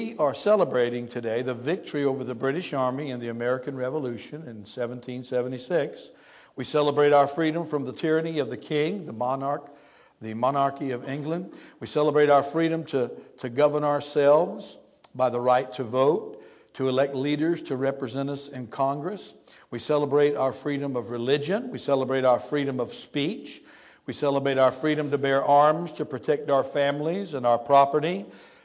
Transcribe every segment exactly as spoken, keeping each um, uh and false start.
We are celebrating today the victory over the British Army in the American Revolution in seventeen seventy-six. We celebrate our freedom from the tyranny of the king, the monarch, the monarchy of England. We celebrate our freedom to, to govern ourselves by the right to vote, to elect leaders to represent us in Congress. We celebrate our freedom of religion. We celebrate our freedom of speech. We celebrate our freedom to bear arms to protect our families and our property.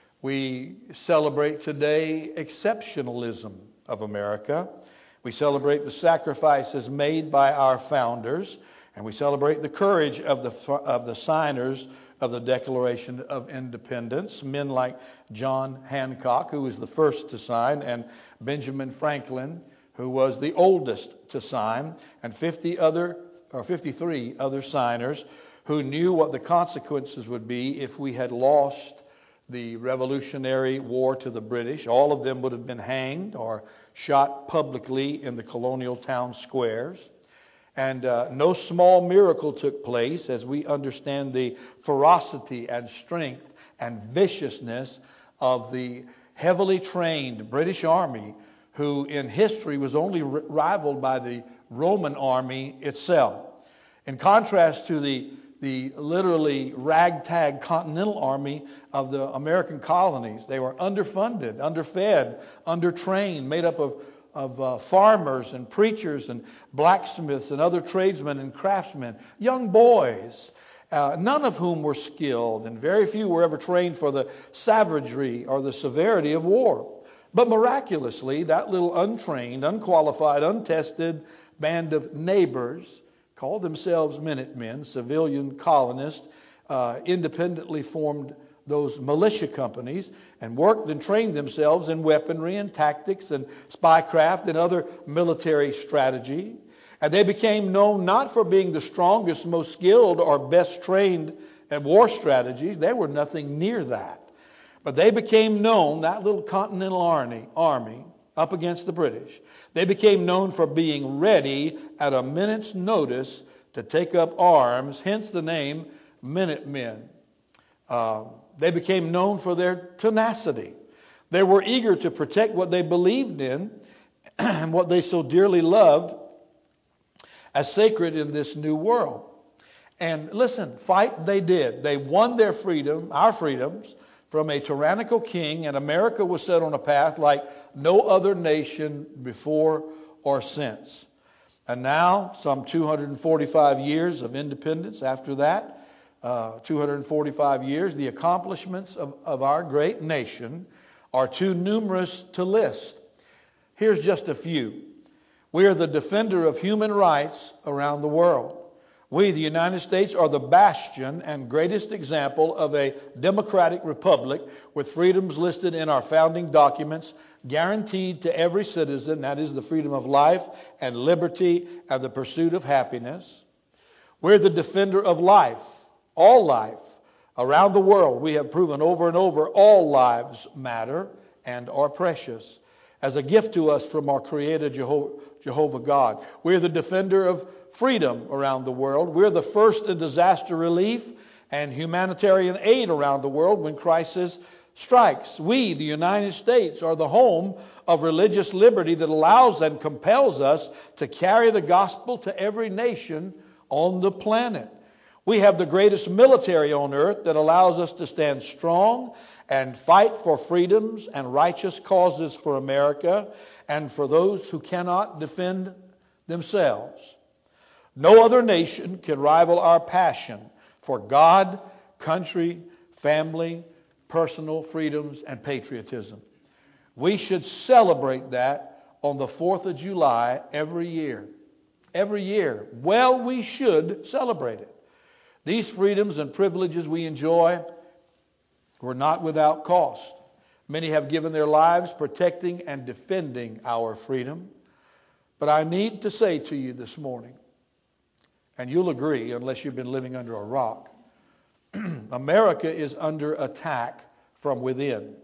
We celebrate today exceptionalism of America. We celebrate the sacrifices made by our founders, and we celebrate the courage of the of the signers of the Declaration of Independence, men like John Hancock, who was the first to sign, and Benjamin Franklin, who was the oldest to sign, and fifty other or fifty-three other signers who knew what the consequences would be if we had lost the Revolutionary War to the British. All of them would have been hanged or shot publicly in the colonial town squares. And uh, no small miracle took place as we understand the ferocity and strength and viciousness of the heavily trained British Army, who in history was only r- rivaled by the Roman army itself. In contrast to the the literally ragtag Continental Army of the American colonies. They were underfunded, underfed, undertrained, made up of, of uh, farmers and preachers and blacksmiths and other tradesmen and craftsmen, young boys, uh, none of whom were skilled, and very few were ever trained for the savagery or the severity of war. But miraculously, that little untrained, unqualified, untested band of neighbors called themselves Minutemen, civilian colonists, uh, independently formed those militia companies and worked and trained themselves in weaponry and tactics and spycraft and other military strategy. And they became known not for being the strongest, most skilled, or best trained at war strategies. They were nothing near that. But they became known, that little Continental Army, army up against the British, they became known for being ready at a minute's notice to take up arms, hence the name Minutemen. Uh, they became known for their tenacity. They were eager to protect what they believed in and what they so dearly loved as sacred in this new world. And listen, fight they did. They won their freedom, our freedoms, from a tyrannical king, and America was set on a path like no other nation before or since. And now, some two hundred forty-five years of independence after that, uh, two hundred forty-five years, the accomplishments of, of our great nation are too numerous to list. Here's just a few. We are the defender of human rights around the world. We, the United States, are the bastion and greatest example of a democratic republic with freedoms listed in our founding documents, guaranteed to every citizen. That is the freedom of life and liberty and the pursuit of happiness. We're the defender of life, all life. Around the world, we have proven over and over all lives matter and are precious as a gift to us from our Creator Jeho- Jehovah God. We're the defender of freedom around the world. We're the first in disaster relief and humanitarian aid around the world when crisis strikes. We, the United States, are the home of religious liberty that allows and compels us to carry the gospel to every nation on the planet. We have the greatest military on earth that allows us to stand strong and fight for freedoms and righteous causes for America and for those who cannot defend themselves. No other nation can rival our passion for God, country, family, personal freedoms, and patriotism. We should celebrate that on the fourth of July every year. Every year. Well, we should celebrate it. These freedoms and privileges we enjoy were not without cost. Many have given their lives protecting and defending our freedom. But I need to say to you this morning, and you'll agree unless you've been living under a rock, America is under attack from within. Amen.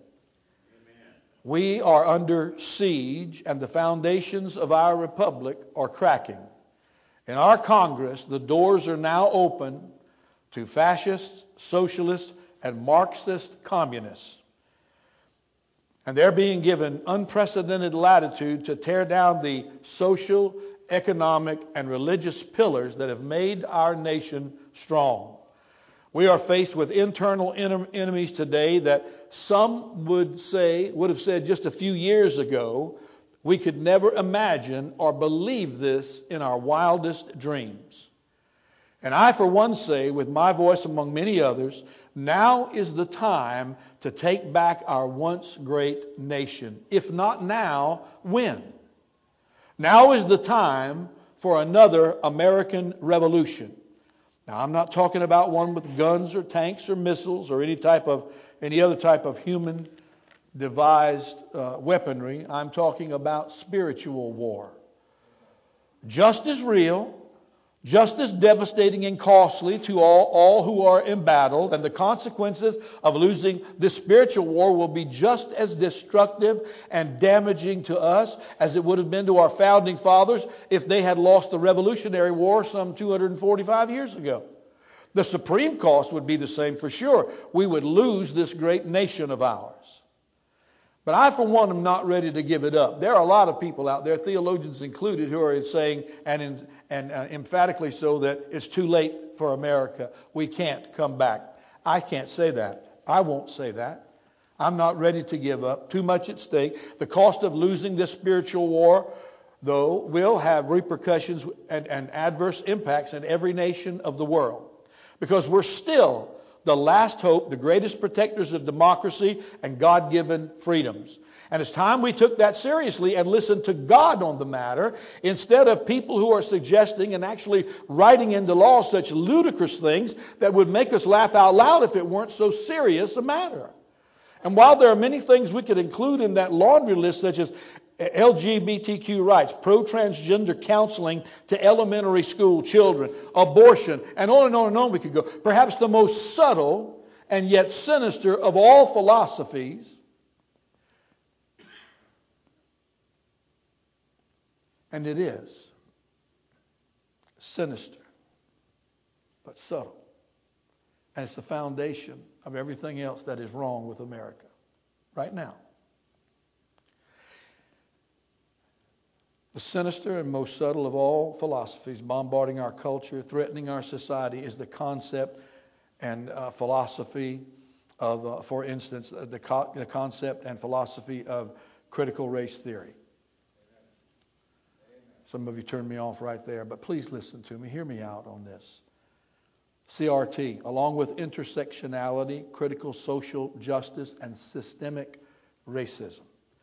We are under siege, and the foundations of our republic are cracking. In our Congress, the doors are now open to fascists, socialists, and Marxist communists. And they're being given unprecedented latitude to tear down the social, economic, and religious pillars that have made our nation strong. We are faced with internal enemies today that some would say, would have said just a few years ago, we could never imagine or believe this in our wildest dreams. And I, for one, say, with my voice among many others, now is the time to take back our once great nation. If not now, when? Now is the time for another American revolution. Now, I'm not talking about one with guns or tanks or missiles or any type of any other type of human devised uh, weaponry. I'm talking about spiritual war. Just as real, just as devastating and costly to all, all who are embattled, and the consequences of losing this spiritual war will be just as destructive and damaging to us as it would have been to our founding fathers if they had lost the Revolutionary War some two hundred forty-five years ago. The supreme cost would be the same for sure. We would lose this great nation of ours. But I, for one, am not ready to give it up. There are a lot of people out there, theologians included, who are saying, and, in, and uh, emphatically so, that it's too late for America. We can't come back. I can't say that. I won't say that. I'm not ready to give up. Too much at stake. The cost of losing this spiritual war, though, will have repercussions and, and adverse impacts in every nation of the world. Because we're still the last hope, the greatest protectors of democracy and God-given freedoms. And it's time we took that seriously and listened to God on the matter instead of people who are suggesting and actually writing into law such ludicrous things that would make us laugh out loud if it weren't so serious a matter. And while there are many things we could include in that laundry list, such as L G B T Q rights, pro-transgender counseling to elementary school children, abortion, and on and on and on we could go. Perhaps the most subtle and yet sinister of all philosophies and it is sinister but subtle. And it's the foundation of everything else that is wrong with America right now. The sinister and most subtle of all philosophies bombarding our culture, threatening our society, is the concept and uh, philosophy of, uh, for instance, uh, the, co- the concept and philosophy of critical race theory. Some of you turned me off right there, but please listen to me. Hear me out on this. C R T, along with intersectionality, critical social justice, and systemic racism,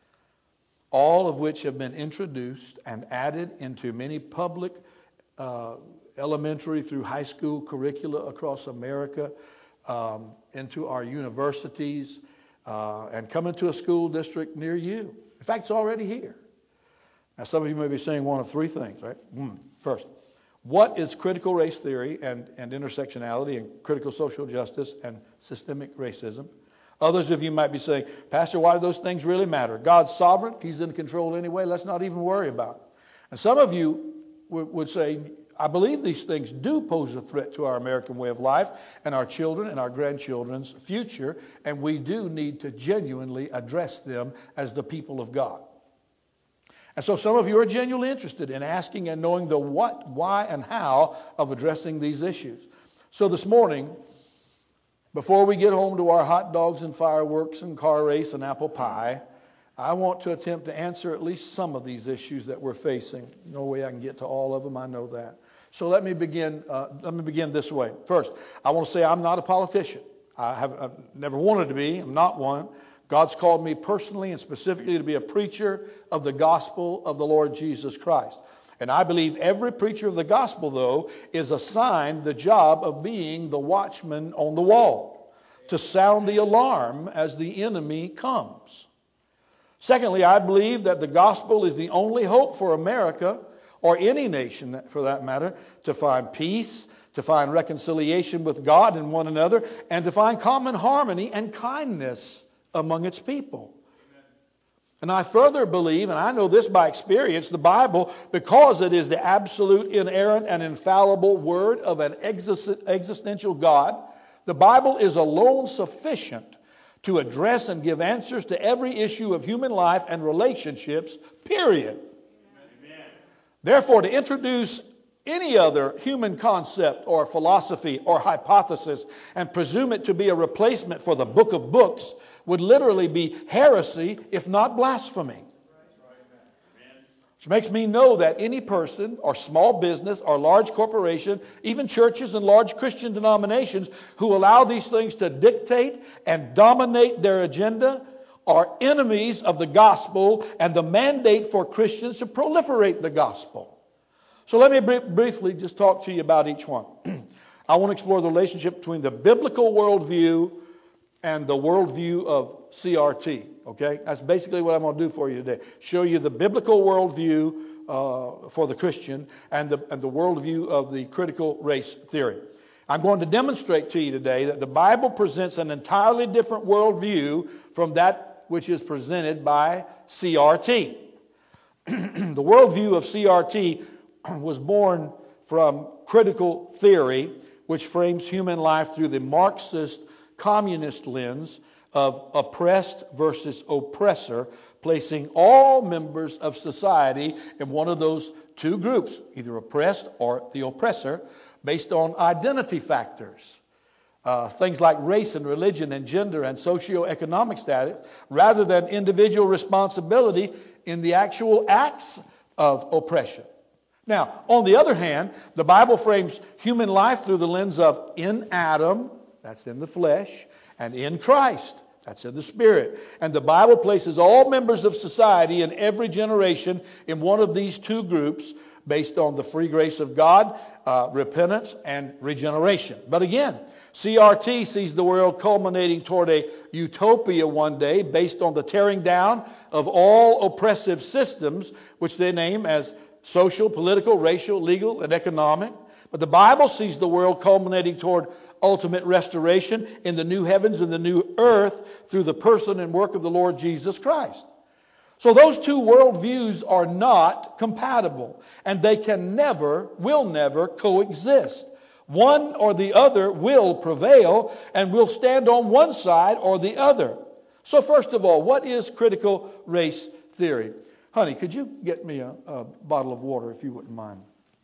all of which have been introduced and added into many public uh, elementary through high school curricula across America, um, into our universities, uh, and come into a school district near you. In fact, it's already here. Now, some of you may be saying one of three things, right? Mm. First, what is critical race theory and, and intersectionality and critical social justice and systemic racism? Others of you might be saying, Pastor, why do those things really matter? God's sovereign. He's in control anyway. Let's not even worry about it. And some of you w- would say, I believe these things do pose a threat to our American way of life and our children and our grandchildren's future, and we do need to genuinely address them as the people of God. And so some of you are genuinely interested in asking and knowing the what, why, and how of addressing these issues. So this morning, before we get home to our hot dogs and fireworks and car race and apple pie, I want to attempt to answer at least some of these issues that we're facing. No way I can get to all of them, I know that. So let me begin. Uh, let me begin this way. First, I want to say I'm not a politician. I have I've never wanted to be. I'm not one. God's called me personally and specifically to be a preacher of the gospel of the Lord Jesus Christ. And I believe every preacher of the gospel, though, is assigned the job of being the watchman on the wall, to sound the alarm as the enemy comes. Secondly, I believe that the gospel is the only hope for America, or any nation for that matter, to find peace, to find reconciliation with God and one another, and to find common harmony and kindness among its people. And I further believe, and I know this by experience, the Bible, because it is the absolute, inerrant, and infallible word of an existential God, the Bible is alone sufficient to address and give answers to every issue of human life and relationships, period. Amen. Therefore, to introduce any other human concept or philosophy or hypothesis and presume it to be a replacement for the book of books would literally be heresy, if not blasphemy. Which makes me know that any person or small business or large corporation, even churches and large Christian denominations who allow these things to dictate and dominate their agenda are enemies of the gospel and the mandate for Christians to proliferate the gospel. So let me br- briefly just talk to you about each one. I want to explore the relationship between the biblical worldview and the worldview of C R T. Okay? That's basically what I'm going to do for you today. Show you the biblical worldview uh, for the Christian and the, and the worldview of the critical race theory. I'm going to demonstrate to you today that the Bible presents an entirely different worldview from that which is presented by C R T. The worldview of C R T was born from critical theory, which frames human life through the Marxist communist lens of oppressed versus oppressor, placing all members of society in one of those two groups, either oppressed or the oppressor, based on identity factors. Uh, things like race and religion and gender and socioeconomic status, rather than individual responsibility in the actual acts of oppression. Now, on the other hand, the Bible frames human life through the lens of in Adam, that's in the flesh, and in Christ, that's in the Spirit. And the Bible places all members of society in every generation in one of these two groups based on the free grace of God, uh, repentance, and regeneration. But again, C R T sees the world culminating toward a utopia one day based on the tearing down of all oppressive systems, which they name as social, political, racial, legal, and economic. But the Bible sees the world culminating toward ultimate restoration in the new heavens and the new earth through the person and work of the Lord Jesus Christ. So those two worldviews are not compatible, and they can never, will never coexist. One or the other will prevail and will stand on one side or the other. So first of all, what is critical race theory? Honey, could you get me a, a bottle of water if you wouldn't mind?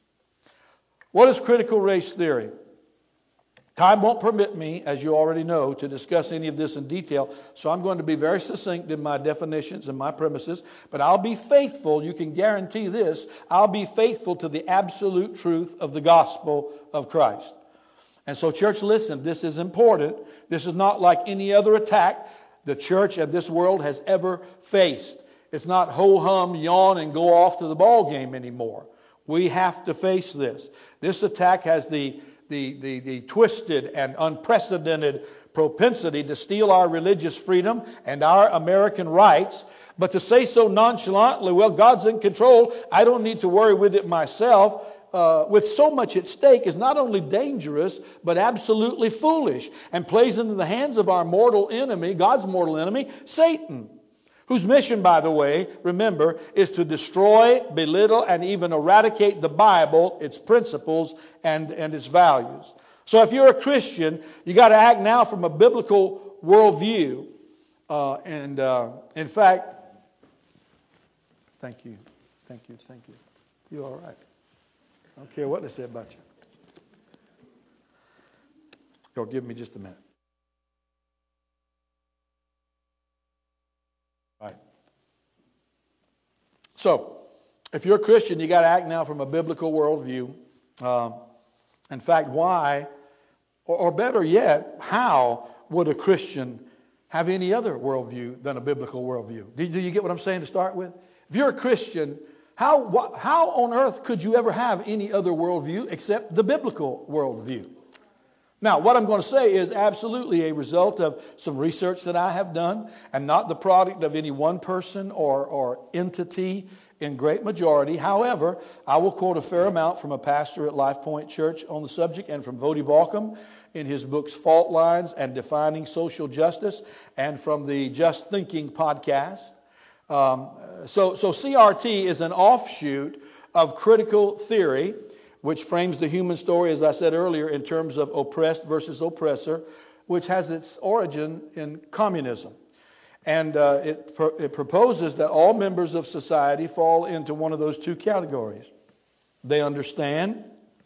What is critical race theory? Time won't permit me, as you already know, to discuss any of this in detail, so I'm going to be very succinct in my definitions and my premises, but I'll be faithful, you can guarantee this, I'll be faithful to the absolute truth of the gospel of Christ. And so, church, listen, this is important. This is not like any other attack the church and this world has ever faced. It's not ho-hum, yawn, and go off to the ball game anymore. We have to face this. This attack has the The, the, the twisted and unprecedented propensity to steal our religious freedom and our American rights, but to say so nonchalantly, well, God's in control, I don't need to worry with it myself, uh, with so much at stake is not only dangerous, but absolutely foolish, and plays into the hands of our mortal enemy, God's mortal enemy, Satan. Whose mission, by the way, remember, is to destroy, belittle, and even eradicate the Bible, its principles, and, and its values. So if you're a Christian, you got to act now from a biblical worldview. Uh, and uh, in fact, thank you, thank you, thank you. You all right? I don't care what they say about you. Go, give me just a minute. Right. So, if you're a Christian, you got to act now from a biblical worldview. Uh, in fact, why, or, or better yet, how would a Christian have any other worldview than a biblical worldview? Do, do you get what I'm saying to start with? If you're a Christian, how wh- how on earth could you ever have any other worldview except the biblical worldview? Now, what I'm going to say is absolutely a result of some research that I have done and not the product of any one person or, or entity in great majority. However, I will quote a fair amount from a pastor at Life Point Church on the subject and from Voddie Baucham in his books Fault Lines and Defining Social Justice and from the Just Thinking podcast. Um, so, so C R T is an offshoot of critical theory, which frames the human story, as I said earlier, in terms of oppressed versus oppressor, which has its origin in communism. And uh, it, pro- it proposes that all members of society fall into one of those two categories. They understand,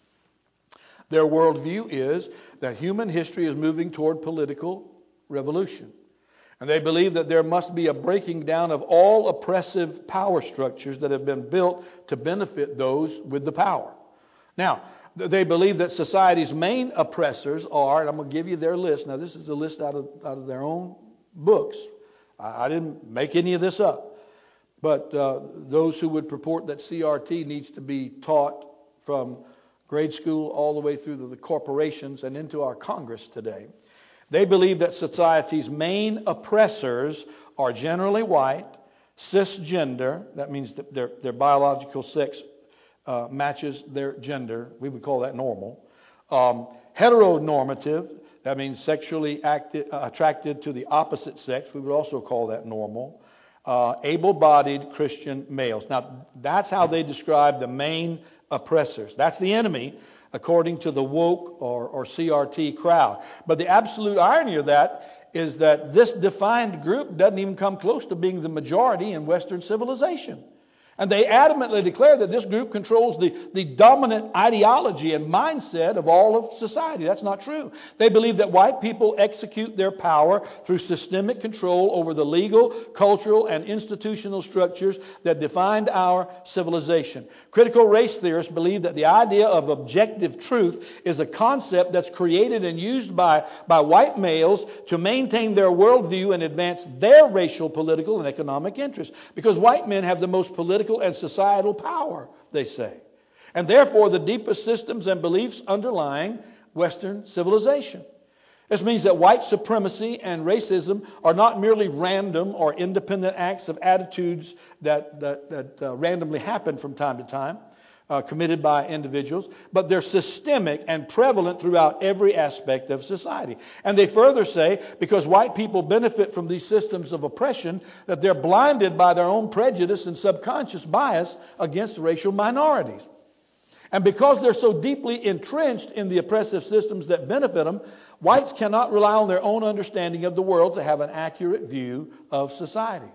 their worldview is that human history is moving toward political revolution. And they believe that there must be a breaking down of all oppressive power structures that have been built to benefit those with the power. Now, they believe that society's main oppressors are, and I'm going to give you their list. Now, this is a list out of, out of their own books. I, I didn't make any of this up. But uh, those who would purport that C R T needs to be taught from grade school all the way through to the corporations and into our Congress today, they believe that society's main oppressors are generally white, cisgender, that means that their, their biological sex uh, matches their gender, we would call that normal, um, heteronormative, that means sexually acti- uh, attracted to the opposite sex, we would also call that normal, uh, able-bodied Christian males. Now, that's how they describe the main oppressors. That's the enemy, according to the woke or, or C R T crowd. But the absolute irony of that is that this defined group doesn't even come close to being the majority in Western civilization. And they adamantly declare that this group controls the, the dominant ideology and mindset of all of society. That's not true. They believe that white people execute their power through systemic control over the legal, cultural, and institutional structures that defined our civilization. Critical race theorists believe that the idea of objective truth is a concept that's created and used by, by white males to maintain their worldview and advance their racial, political, and economic interests. Because white men have the most political and societal power, they say. And therefore, the deepest systems and beliefs underlying Western civilization. This means that white supremacy and racism are not merely random or independent acts of attitudes that, that, that uh, randomly happen from time to time, uh, committed by individuals, but they're systemic and prevalent throughout every aspect of society. And they further say, because white people benefit from these systems of oppression, that they're blinded by their own prejudice and subconscious bias against racial minorities. And because they're so deeply entrenched in the oppressive systems that benefit them, whites cannot rely on their own understanding of the world to have an accurate view of society.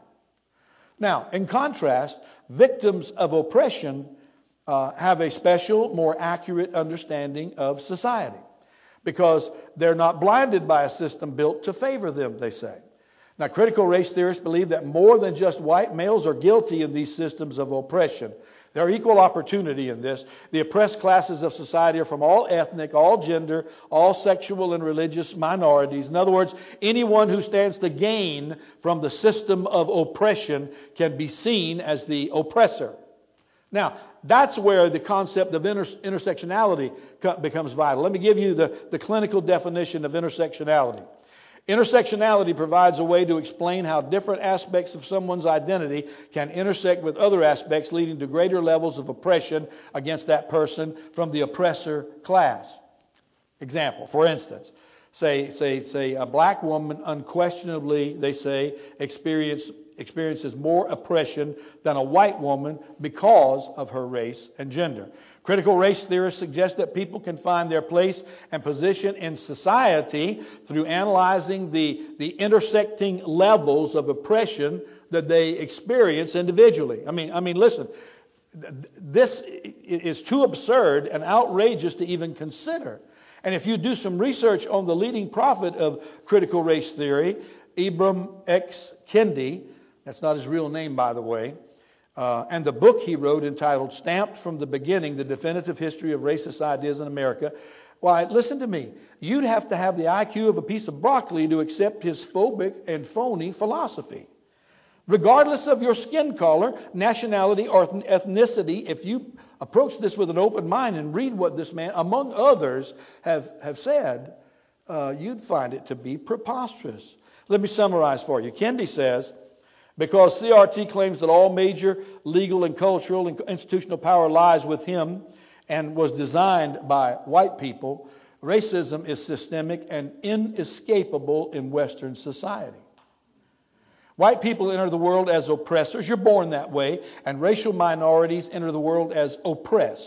Now, in contrast, victims of oppression uh, have a special, more accurate understanding of society because they're not blinded by a system built to favor them, they say. Now, critical race theorists believe that more than just white males are guilty of these systems of oppression. There are equal opportunity in this. The oppressed classes of society are from all ethnic, all gender, all sexual and religious minorities. In other words, anyone who stands to gain from the system of oppression can be seen as the oppressor. Now, that's where the concept of inter- intersectionality co- becomes vital. Let me give you the, the clinical definition of intersectionality. Intersectionality provides a way to explain how different aspects of someone's identity can intersect with other aspects, leading to greater levels of oppression against that person from the oppressor class. Example, for instance, say, say, say a black woman unquestionably, they say, experience, experiences more oppression than a white woman because of her race and gender. Critical race theorists suggest that people can find their place and position in society through analyzing the, the intersecting levels of oppression that they experience individually. I mean, I mean, listen, this is too absurd and outrageous to even consider. And if you do some research on the leading prophet of critical race theory, Ibram X. Kendi, that's not his real name, by the way, Uh, and the book he wrote entitled Stamped from the Beginning, The Definitive History of Racist Ideas in America. Why, listen to me. You'd have to have the I Q of a piece of broccoli to accept his phobic and phony philosophy. Regardless of your skin color, nationality, or ethnicity, if you approach this with an open mind and read what this man, among others, have, have said, uh, you'd find it to be preposterous. Let me summarize for you. Kendi says, because C R T claims that all major legal and cultural and institutional power lies with him and was designed by white people, racism is systemic and inescapable in Western society. White people enter the world as oppressors. You're born that way. And racial minorities enter the world as oppressed.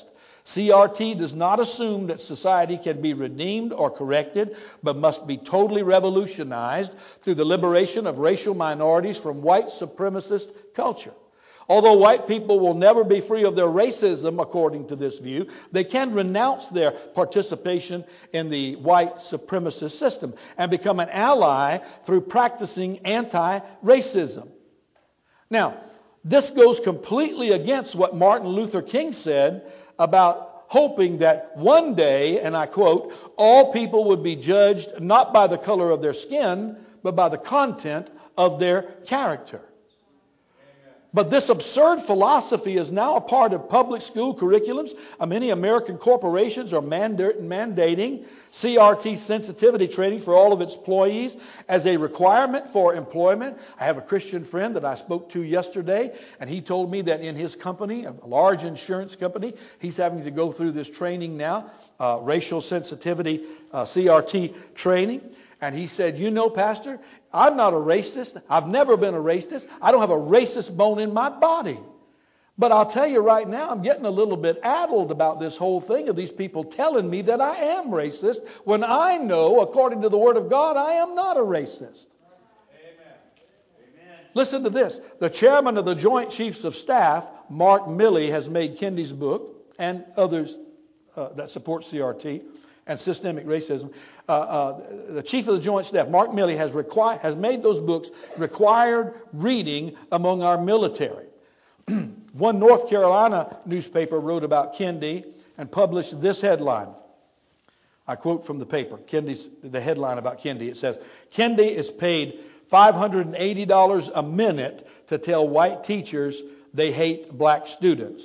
C R T does not assume that society can be redeemed or corrected, but must be totally revolutionized through the liberation of racial minorities from white supremacist culture. Although white people will never be free of their racism, according to this view, they can renounce their participation in the white supremacist system and become an ally through practicing anti-racism. Now, this goes completely against what Martin Luther King said about hoping that one day, and I quote, all people would be judged not by the color of their skin, but by the content of their character. But this absurd philosophy is now a part of public school curriculums. Uh, Many American corporations are manda- mandating C R T sensitivity training for all of its employees as a requirement for employment. I have a Christian friend that I spoke to yesterday, and he told me that in his company, a large insurance company, he's having to go through this training now, uh, racial sensitivity uh, C R T training. And he said, you know, Pastor, I'm not a racist. I've never been a racist. I don't have a racist bone in my body. But I'll tell you right now, I'm getting a little bit addled about this whole thing of these people telling me that I am racist when I know, according to the Word of God, I am not a racist. Amen. Amen. Listen to this. The chairman of the Joint Chiefs of Staff, Mark Milley, has made Kendi's book and others uh, that support C R T and systemic racism. Uh, uh, the chief of the Joint Staff, Mark Milley, has, requi- has made those books required reading among our military. One North Carolina newspaper wrote about Kendi and published this headline. I quote from the paper, Kendi's, the headline about Kendi. It says, Kendi is paid five hundred eighty dollars a minute to tell white teachers they hate black students.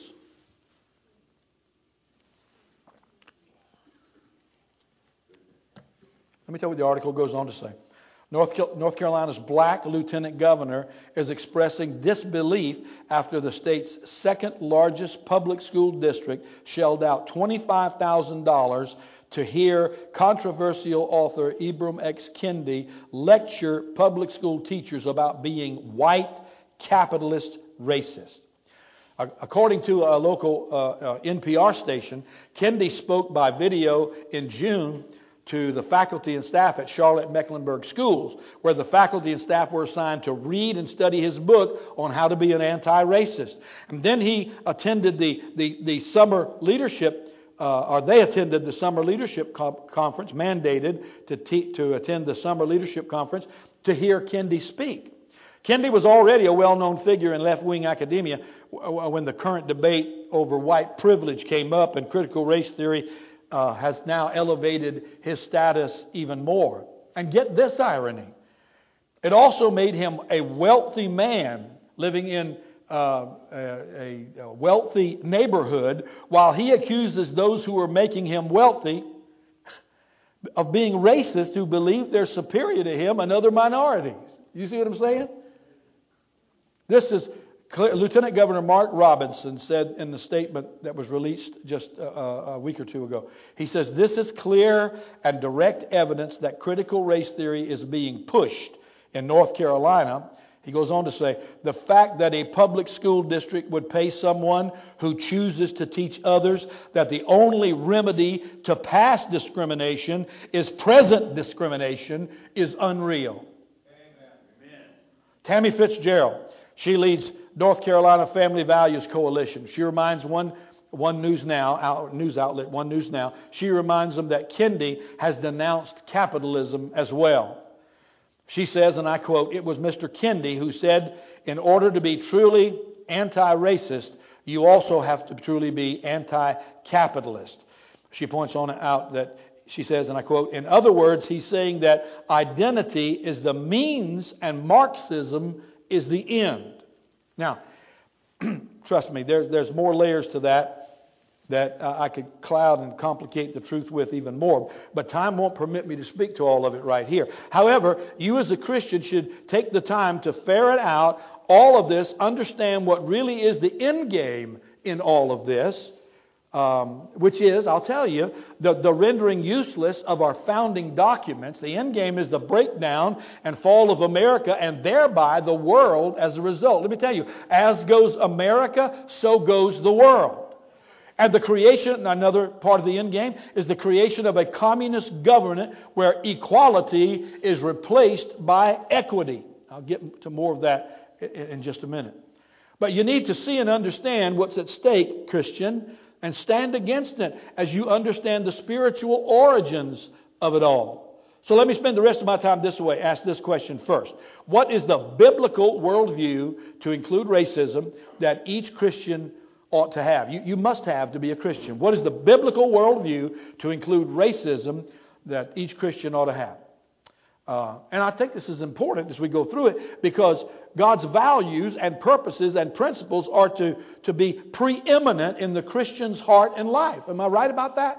Let me tell you what the article goes on to say. North, North Carolina's black lieutenant governor is expressing disbelief after the state's second largest public school district shelled out twenty-five thousand dollars to hear controversial author Ibram X. Kendi lecture public school teachers about being white capitalist racist. According to a local uh, uh, N P R station, Kendi spoke by video in June to the faculty and staff at Charlotte Mecklenburg schools, where the faculty and staff were assigned to read and study his book on how to be an anti-racist. And then he attended the, the, the summer leadership, uh, or they attended the summer leadership co- conference, mandated to, te- to attend the summer leadership conference to hear Kendi speak. Kendi was already a well-known figure in left-wing academia when the current debate over white privilege came up, and critical race theory Uh, has now elevated his status even more. And get this irony. It also made him a wealthy man living in uh, a, a wealthy neighborhood, while he accuses those who are making him wealthy of being racist who believe they're superior to him and other minorities. You see what I'm saying? This is Lieutenant Governor Mark Robinson said in the statement that was released just a, a week or two ago. He says, this is clear and direct evidence that critical race theory is being pushed in North Carolina. He goes on to say, the fact that a public school district would pay someone who chooses to teach others that the only remedy to past discrimination is present discrimination is unreal. Amen. Tammy Fitzgerald, she leads North Carolina Family Values Coalition. She reminds one, one news now out, news outlet, One News Now, she reminds them that Kendi has denounced capitalism as well. She says, and I quote, it was Mister Kendi who said, in order to be truly anti-racist, you also have to truly be anti-capitalist. She points on out that she says, and I quote, in other words, he's saying that identity is the means and Marxism is the end. Now, trust me, there's, there's more layers to that that uh, I could cloud and complicate the truth with even more. But time won't permit me to speak to all of it right here. However, you as a Christian should take the time to ferret out all of this, understand what really is the end game in all of this, um, which is, I'll tell you, the, the rendering useless of our founding documents. The end game is the breakdown and fall of America, and thereby the world as a result. Let me tell you, as goes America, so goes the world. And the creation, another part of the end game, is the creation of a communist government where equality is replaced by equity. I'll get to more of that in just a minute. But you need to see and understand what's at stake, Christian, and stand against it as you understand the spiritual origins of it all. So let me spend the rest of my time this way. Ask this question first. What is the biblical worldview, to include racism, that each Christian ought to have? You, you must have to be a Christian. What is the biblical worldview, to include racism, that each Christian ought to have? Uh, and I think this is important as we go through it, because God's values and purposes and principles are to, to be preeminent in the Christian's heart and life. Am I right about that?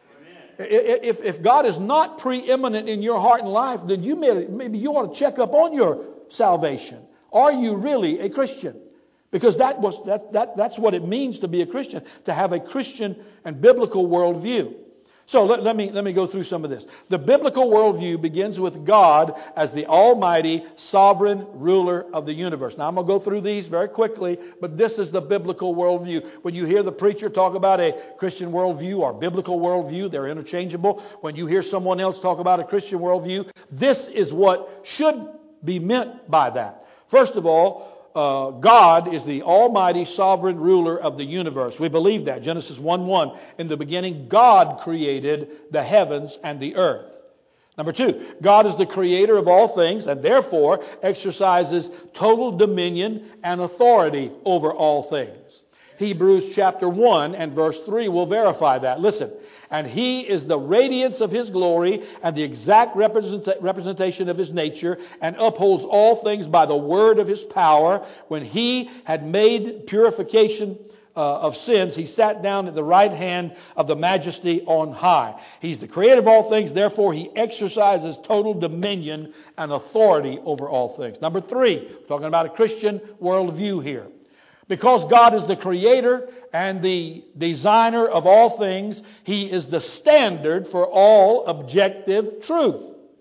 If, if God is not preeminent in your heart and life, then you may, maybe you ought to check up on your salvation. Are you really a Christian? Because that was that, that that's what it means to be a Christian, to have a Christian and biblical worldview. So let, let me let me go through some of this. The biblical worldview begins with God as the almighty sovereign ruler of the universe. Now I'm going to go through these very quickly, but this is the biblical worldview. When you hear the preacher talk about a Christian worldview or biblical worldview, they're interchangeable. When you hear someone else talk about a Christian worldview, this is what should be meant by that. First of all, Uh, God is the almighty sovereign ruler of the universe. We believe that. Genesis one one. In the beginning, God created the heavens and the earth. Number two, God is the creator of all things and therefore exercises total dominion and authority over all things. Hebrews chapter one and verse three will verify that. Listen. And He is the radiance of His glory and the exact represent- representation of His nature, and upholds all things by the word of His power. When He had made purification uh, of sins, He sat down at the right hand of the Majesty on high. He's the creator of all things, therefore He exercises total dominion and authority over all things. Number three, we're talking about a Christian worldview here. Because God is the creator and the designer of all things, He is the standard for all objective truth.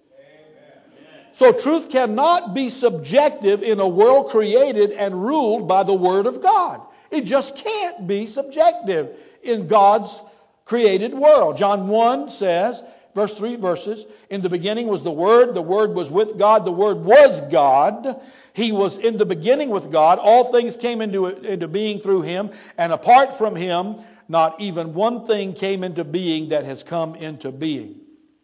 Amen. So truth cannot be subjective in a world created and ruled by the Word of God. It just can't be subjective in God's created world. John one says, verse three verses, in the beginning was the Word, the Word was with God, the Word was God. He was in the beginning with God. All things came into, into being through Him, and apart from Him, not even one thing came into being that has come into being.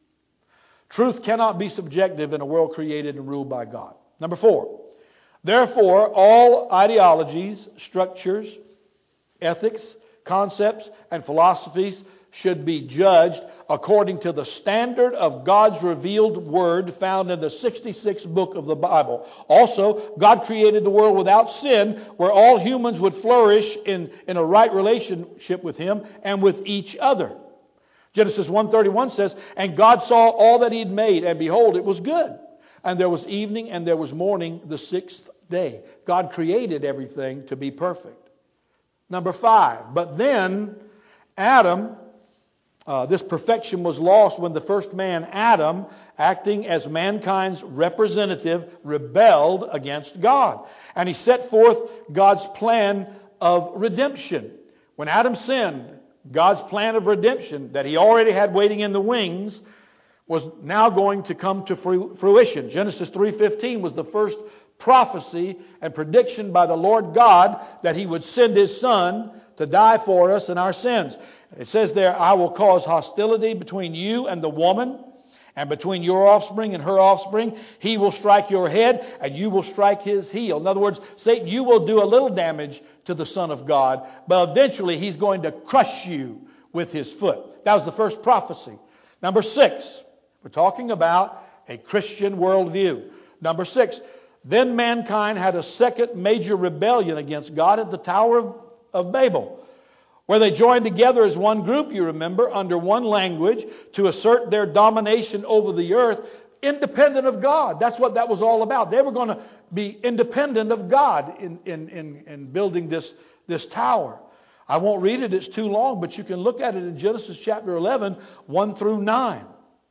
Truth cannot be subjective in a world created and ruled by God. Number four, therefore, all ideologies, structures, ethics, concepts, and philosophies should be judged according to the standard of God's revealed Word found in the sixty-sixth book of the Bible. Also, God created the world without sin, where all humans would flourish in, in a right relationship with Him and with each other. Genesis one thirty-one says, and God saw all that He had made, and behold, it was good. And there was evening and there was morning the sixth day. God created everything to be perfect. Number five, but then Adam... Uh, this perfection was lost when the first man, Adam, acting as mankind's representative, rebelled against God. And he set forth God's plan of redemption. When Adam sinned, God's plan of redemption that He already had waiting in the wings was now going to come to fruition. Genesis three fifteen was the first prophecy and prediction by the Lord God that He would send His Son to die for us in our sins. It says there, I will cause hostility between you and the woman, and between your offspring and her offspring. He will strike your head, and you will strike his heel. In other words, Satan, you will do a little damage to the Son of God, but eventually He's going to crush you with His foot. That was the first prophecy. Number six, we're talking about a Christian worldview. Number six, then mankind had a second major rebellion against God at the Tower of, of Babel, where they joined together as one group, you remember, under one language to assert their domination over the earth, independent of God. That's what that was all about. They were going to be independent of God in, in, in, in building this, this tower. I won't read it, it's too long, but you can look at it in Genesis chapter eleven, one through nine.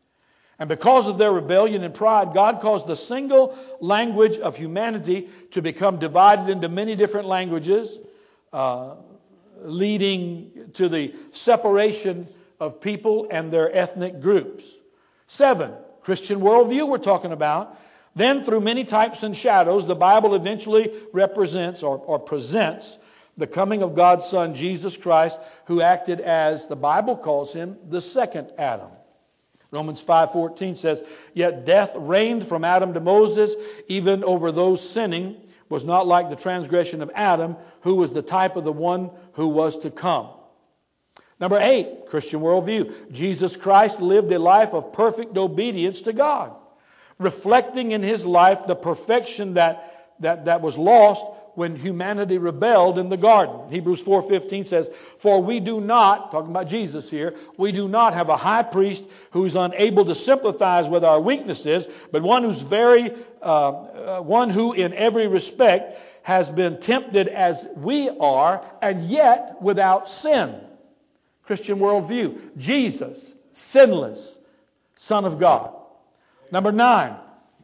And because of their rebellion and pride, God caused the single language of humanity to become divided into many different languages, uh, leading to the separation of people and their ethnic groups. Seven, Christian worldview we're talking about. Then through many types and shadows, the Bible eventually represents or, or presents the coming of God's Son, Jesus Christ, who acted as, the Bible calls him, the second Adam. Romans five fourteen says, "Yet death reigned from Adam to Moses, even over those sinning, was not like the transgression of Adam, who was the type of the one who was to come." Number eight, Christian worldview. Jesus Christ lived a life of perfect obedience to God, reflecting in His life the perfection that, that, that was lost when humanity rebelled in the garden. Hebrews four fifteen says, "For we do not," talking about Jesus here, "we do not have a high priest who is unable to sympathize with our weaknesses, but one who's very, uh, uh, one who in every respect has been tempted as we are, and yet without sin." Christian worldview. Jesus, sinless, Son of God. Number nine,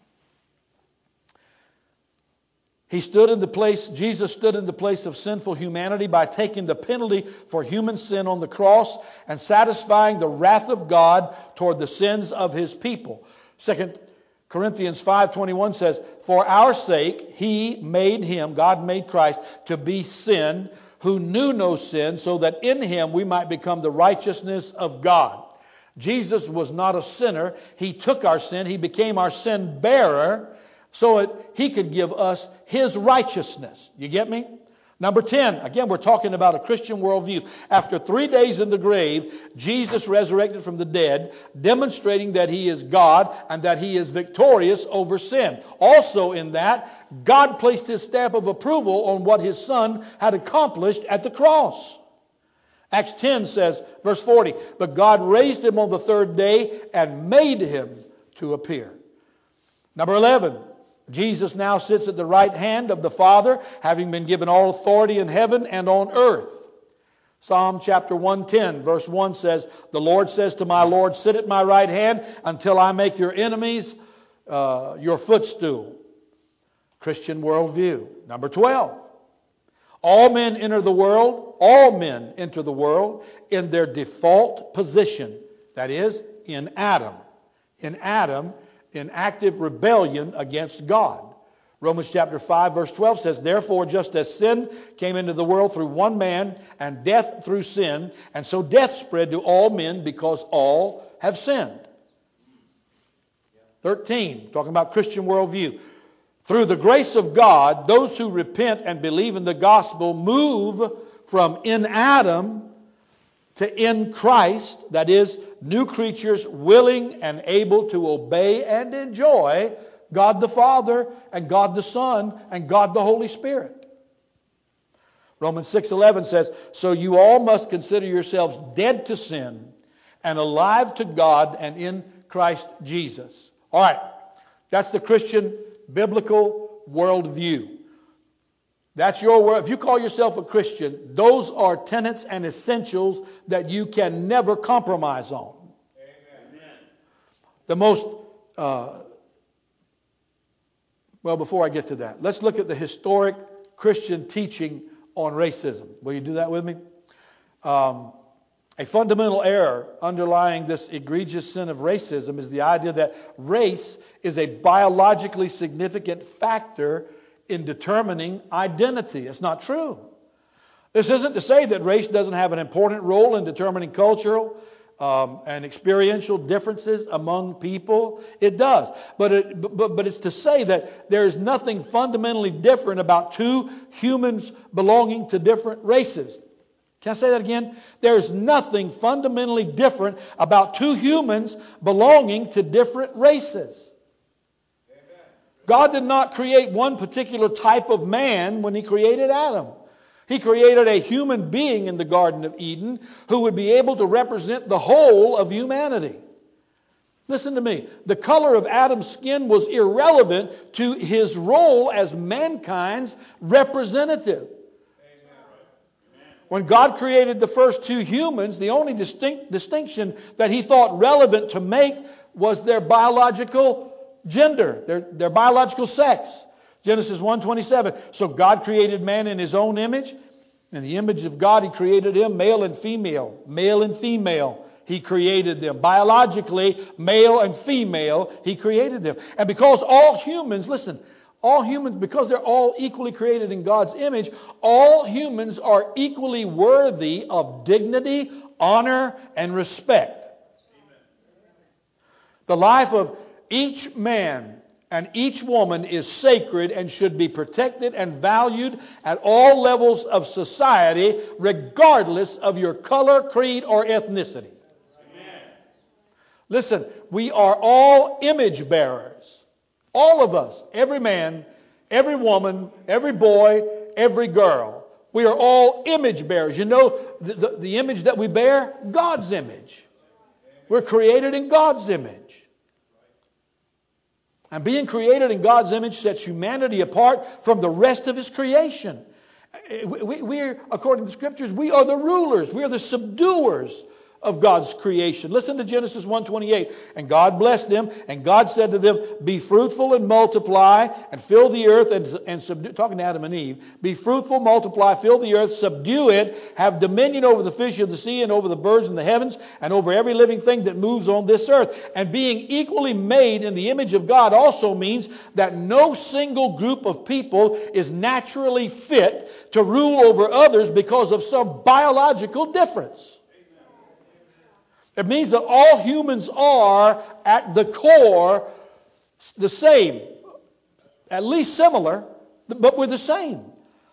He stood in the place, Jesus stood in the place of sinful humanity by taking the penalty for human sin on the cross and satisfying the wrath of God toward the sins of His people. Second Corinthians five twenty-one says, "For our sake He made Him," God made Christ, "to be sin, who knew no sin, so that in Him we might become the righteousness of God." Jesus was not a sinner. He took our sin. He became our sin bearer so that He could give us His righteousness. You get me? Number ten, again, we're talking about a Christian worldview. After three days in the grave, Jesus resurrected from the dead, demonstrating that He is God and that He is victorious over sin. Also in that, God placed His stamp of approval on what His Son had accomplished at the cross. Acts ten says, verse forty, "But God raised Him on the third day and made Him to appear." Number eleven, Jesus now sits at the right hand of the Father, having been given all authority in heaven and on earth. Psalm chapter one ten, verse one says, "The Lord says to my Lord, sit at my right hand until I make your enemies uh, your footstool." Christian worldview. Number twelve, all men enter the world, all men enter the world in their default position. That is, in Adam. In Adam, in active rebellion against God. Romans chapter five verse twelve says, "Therefore just as sin came into the world through one man, and death through sin, and so death spread to all men because all have sinned." thirteen, talking about Christian worldview. "Through the grace of God, those who repent and believe in the gospel move from in Adam to in Christ," that is, new creatures willing and able to obey and enjoy God the Father and God the Son and God the Holy Spirit. Romans six eleven says, "So you all must consider yourselves dead to sin and alive to God and in Christ Jesus." All right, that's the Christian biblical worldview. That's your word. If you call yourself a Christian, those are tenets and essentials that you can never compromise on. Amen. The most, uh, well, before I get to that, let's look at the historic Christian teaching on racism. Will you do that with me? Um, a fundamental error underlying this egregious sin of racism is the idea that race is a biologically significant factor in determining identity. It's not true. This isn't to say that race doesn't have an important role in determining cultural um, and experiential differences among people. It does. But, it, but, but it's to say that there is nothing fundamentally different about two humans belonging to different races. Can I say that again? There's nothing fundamentally different about two humans belonging to different races. God did not create one particular type of man when He created Adam. He created a human being in the Garden of Eden who would be able to represent the whole of humanity. Listen to me. The color of Adam's skin was irrelevant to his role as mankind's representative. When God created the first two humans, the only distinct distinction that He thought relevant to make was their biological gender, their, their biological sex. Genesis one twenty-seven. "So God created man in His own image. In the image of God, He created him, male and female. Male and female, He created them. Biologically, male and female, He created them. And because all humans, listen, all humans, because they're all equally created in God's image, all humans are equally worthy of dignity, honor, and respect. The life of each man and each woman is sacred and should be protected and valued at all levels of society, regardless of your color, creed, or ethnicity. Amen. Listen, we are all image bearers. All of us, every man, every woman, every boy, every girl. We are all image bearers. You know the, the, the image that we bear? God's image. We're created in God's image. And being created in God's image sets humanity apart from the rest of His creation. We, we are, according to the Scriptures, we are the rulers. We are the subduers of God's creation. Listen to Genesis one twenty-eight. And God blessed them, and God said to them, be fruitful and multiply, and fill the earth, and, and subdue, talking to Adam and Eve, be fruitful, multiply, fill the earth, subdue it, have dominion over the fish of the sea, and over the birds in the heavens, and over every living thing that moves on this earth. And being equally made in the image of God also means that no single group of people is naturally fit to rule over others because of some biological difference. It means that all humans are, at the core, the same. At least similar, but we're the same.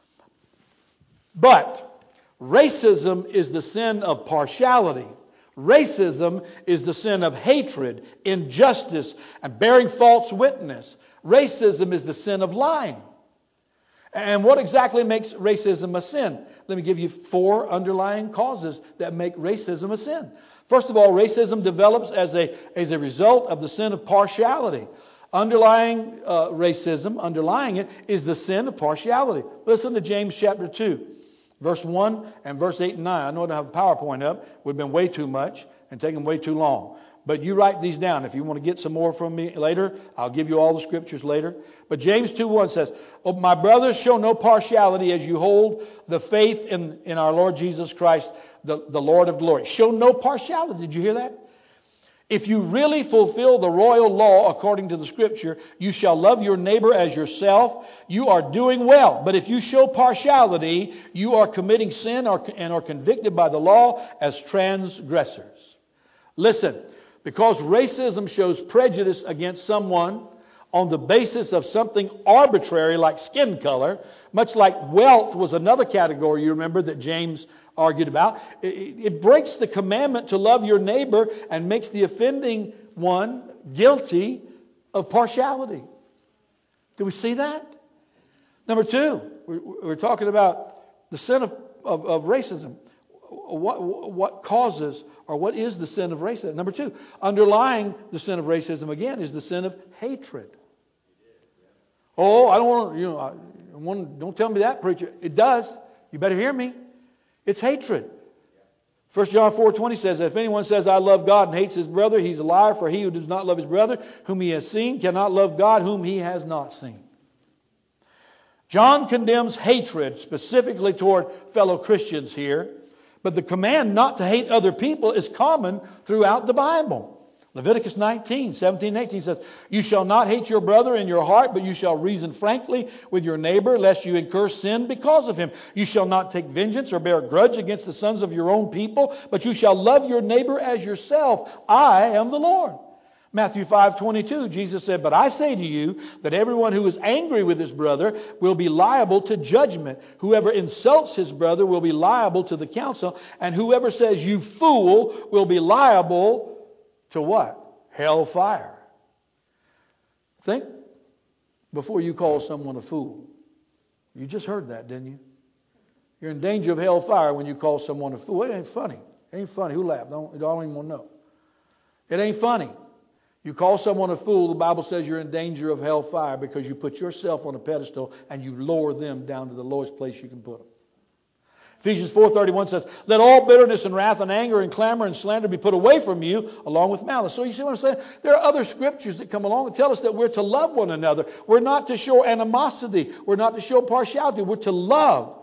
But racism is the sin of partiality. Racism is the sin of hatred, injustice, and bearing false witness. Racism is the sin of lying. And what exactly makes racism a sin? Let me give you four underlying causes that make racism a sin. First of all, racism develops as a, as a result of the sin of partiality. Underlying uh, racism, underlying it, is the sin of partiality. Listen to James chapter two, verse one and verse eight and nine. I know I don't have a PowerPoint up. It would have been way too much and taken way too long. But you write these down. If you want to get some more from me later, I'll give you all the scriptures later. But James two one says, oh, my brothers, show no partiality as you hold the faith in, in our Lord Jesus Christ, the, the Lord of glory. Show no partiality. Did you hear that? If you really fulfill the royal law according to the Scripture, you shall love your neighbor as yourself. You are doing well. But if you show partiality, you are committing sin or, and are convicted by the law as transgressors. Listen, because racism shows prejudice against someone on the basis of something arbitrary like skin color, much like wealth was another category, you remember, that James argued about. It, it breaks the commandment to love your neighbor and makes the offending one guilty of partiality. Do we see that? Number two, we're, we're talking about the sin of, of, of racism. What, what causes or what is the sin of racism? Number two, underlying the sin of racism again is the sin of hatred. Oh, I don't want to, you know, I want, don't tell me that, preacher. It does. You better hear me. It's hatred. First John four twenty says, if anyone says, I love God and hates his brother, he's a liar, for he who does not love his brother, whom he has seen, cannot love God, whom he has not seen. John condemns hatred specifically toward fellow Christians here, but the command not to hate other people is common throughout the Bible. Leviticus nineteen, seventeen and eighteen says, you shall not hate your brother in your heart, but you shall reason frankly with your neighbor, lest you incur sin because of him. You shall not take vengeance or bear a grudge against the sons of your own people, but you shall love your neighbor as yourself. I am the Lord. Matthew five twenty-two, Jesus said, but I say to you that everyone who is angry with his brother will be liable to judgment. Whoever insults his brother will be liable to the council, and whoever says you fool will be liable to what? Hellfire. Think before you call someone a fool. You just heard that, didn't you? You're in danger of hellfire when you call someone a fool. It ain't funny. It ain't funny. Who laughed? I don't, I don't even want to know. It ain't funny. You call someone a fool, the Bible says you're in danger of hellfire because you put yourself on a pedestal and you lower them down to the lowest place you can put them. Ephesians four thirty-one says, let all bitterness and wrath and anger and clamor and slander be put away from you along with malice. So you see what I'm saying? There are other scriptures that come along and tell us that we're to love one another. We're not to show animosity. We're not to show partiality. We're to love.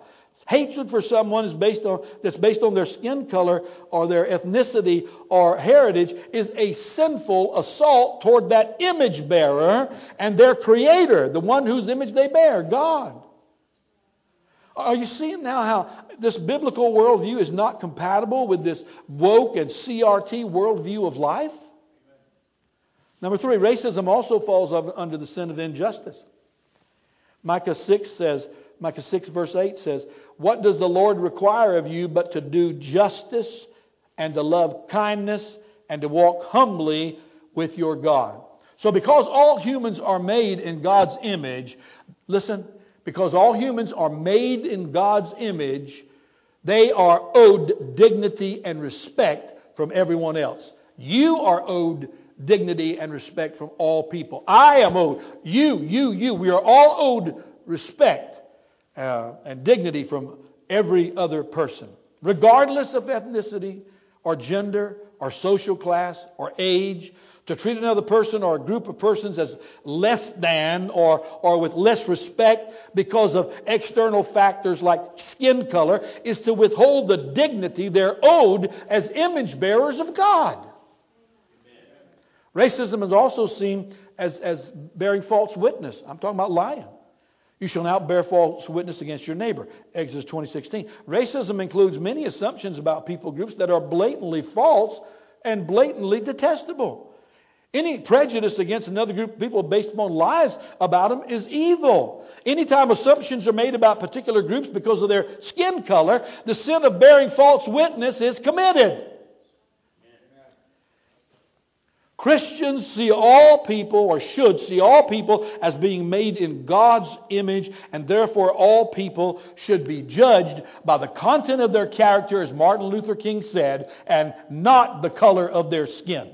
Hatred for someone is based on, that's based on their skin color or their ethnicity or heritage is a sinful assault toward that image bearer and their creator, the one whose image they bear, God. Are you seeing now how this biblical worldview is not compatible with this woke and C R T worldview of life? Number three, racism also falls under the sin of injustice. Micah six says, Micah six verse eight says, "What does the Lord require of you but to do justice and to love kindness and to walk humbly with your God?" So because all humans are made in God's image, listen, because all humans are made in God's image, they are owed dignity and respect from everyone else. You are owed dignity and respect from all people. I am owed. You, you, you. We are all owed respect uh, and dignity from every other person, regardless of ethnicity or gender or social class or age. To treat another person or a group of persons as less than or, or with less respect because of external factors like skin color is to withhold the dignity they're owed as image bearers of God. Racism is also seen as, as bearing false witness. I'm talking about lying. You shall not bear false witness against your neighbor. Exodus twenty sixteen. Racism includes many assumptions about people groups that are blatantly false and blatantly detestable. Any prejudice against another group of people based upon lies about them is evil. Anytime assumptions are made about particular groups because of their skin color, the sin of bearing false witness is committed. Christians see all people, or should see all people, as being made in God's image, and therefore all people should be judged by the content of their character, as Martin Luther King said, and not the color of their skin.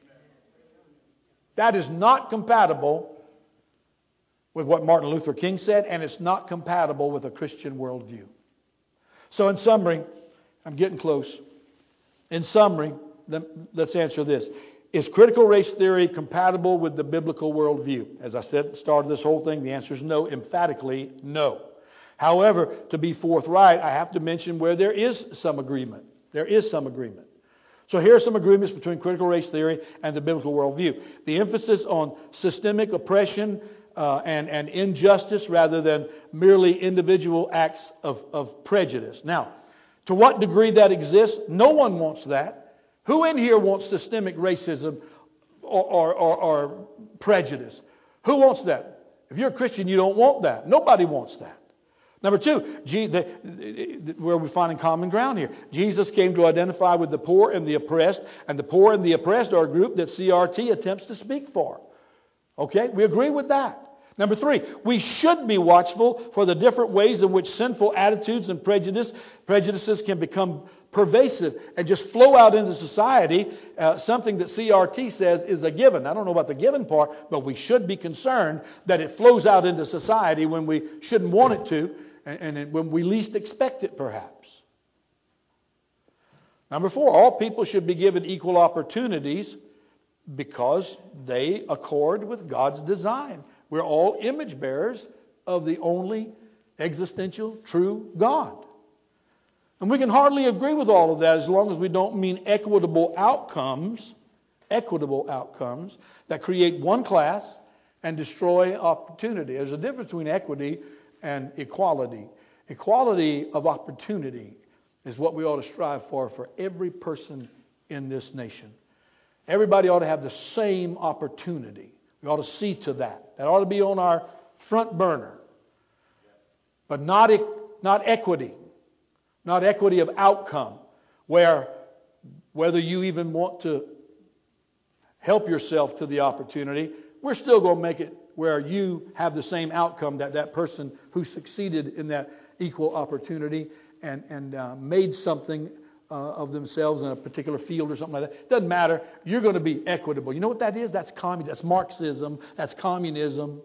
That is not compatible with what Martin Luther King said, and it's not compatible with a Christian worldview. So in summary, I'm getting close. In summary, let's answer this. Is critical race theory compatible with the biblical worldview? As I said at the start of this whole thing, the answer is no, emphatically no. However, to be forthright, I have to mention where there is some agreement. There is some agreement. So here are some agreements between critical race theory and the biblical worldview. The emphasis on systemic oppression uh, and, and injustice rather than merely individual acts of, of prejudice. Now, to what degree that exists, no one wants that. Who in here wants systemic racism or, or, or, or prejudice? Who wants that? If you're a Christian, you don't want that. Nobody wants that. Number two, G, the, the, where we're finding common ground here. Jesus came to identify with the poor and the oppressed, and the poor and the oppressed are a group that C R T attempts to speak for. Okay, we agree with that. Number three, we should be watchful for the different ways in which sinful attitudes and prejudice, prejudices can become pervasive and just flow out into society, uh, something that C R T says is a given. I don't know about the given part, but we should be concerned that it flows out into society when we shouldn't want it to, and, and when we least expect it, perhaps. Number four, all people should be given equal opportunities because they accord with God's design. We're all image bearers of the only existential, true God. And we can hardly agree with all of that as long as we don't mean equitable outcomes, equitable outcomes that create one class and destroy opportunity. There's a difference between equity and equality. Equality of opportunity is what we ought to strive for for every person in this nation. Everybody ought to have the same opportunity. We ought to see to that. That ought to be on our front burner. But not, not equity. Not equity of outcome, where whether you even want to help yourself to the opportunity, we're still going to make it where you have the same outcome that that person who succeeded in that equal opportunity and, and uh, made something uh, of themselves in a particular field or something like that. Doesn't matter. You're going to be equitable. You know what that is? That's communism. That's Marxism. That's communism.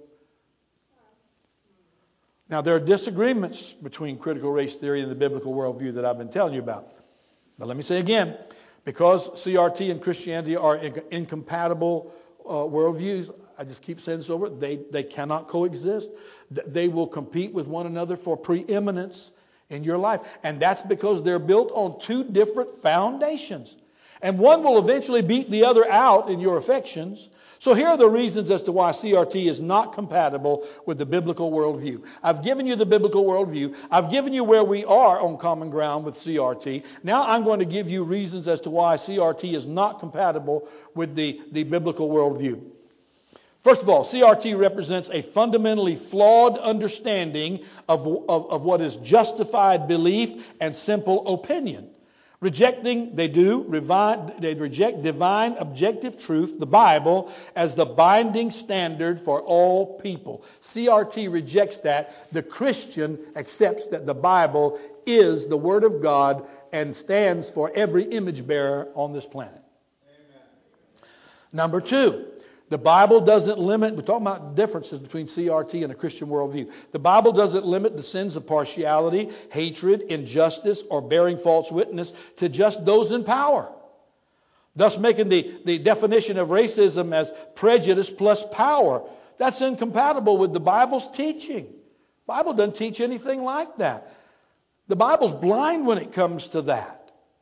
Now, there are disagreements between critical race theory and the biblical worldview that I've been telling you about. But let me say again, because C R T and Christianity are incompatible uh, worldviews, I just keep saying this over, they, they cannot coexist. They will compete with one another for preeminence in your life. And that's because they're built on two different foundations. And one will eventually beat the other out in your affections. So here are the reasons as to why C R T is not compatible with the biblical worldview. I've given you the biblical worldview. I've given you where we are on common ground with C R T. Now I'm going to give you reasons as to why C R T is not compatible with the, the biblical worldview. First of all, C R T represents a fundamentally flawed understanding of, of, of what is justified belief and simple opinion. Rejecting, they do, revi- they reject divine objective truth, the Bible, as the binding standard for all people. C R T rejects that. The Christian accepts that the Bible is the Word of God and stands for every image bearer on this planet. Amen. Number two, the Bible doesn't limit, we're talking about differences between C R T and a Christian worldview. The Bible doesn't limit the sins of partiality, hatred, injustice, or bearing false witness to just those in power. Thus making the, the definition of racism as prejudice plus power. That's incompatible with the Bible's teaching. The Bible doesn't teach anything like that. The Bible's blind when it comes to that.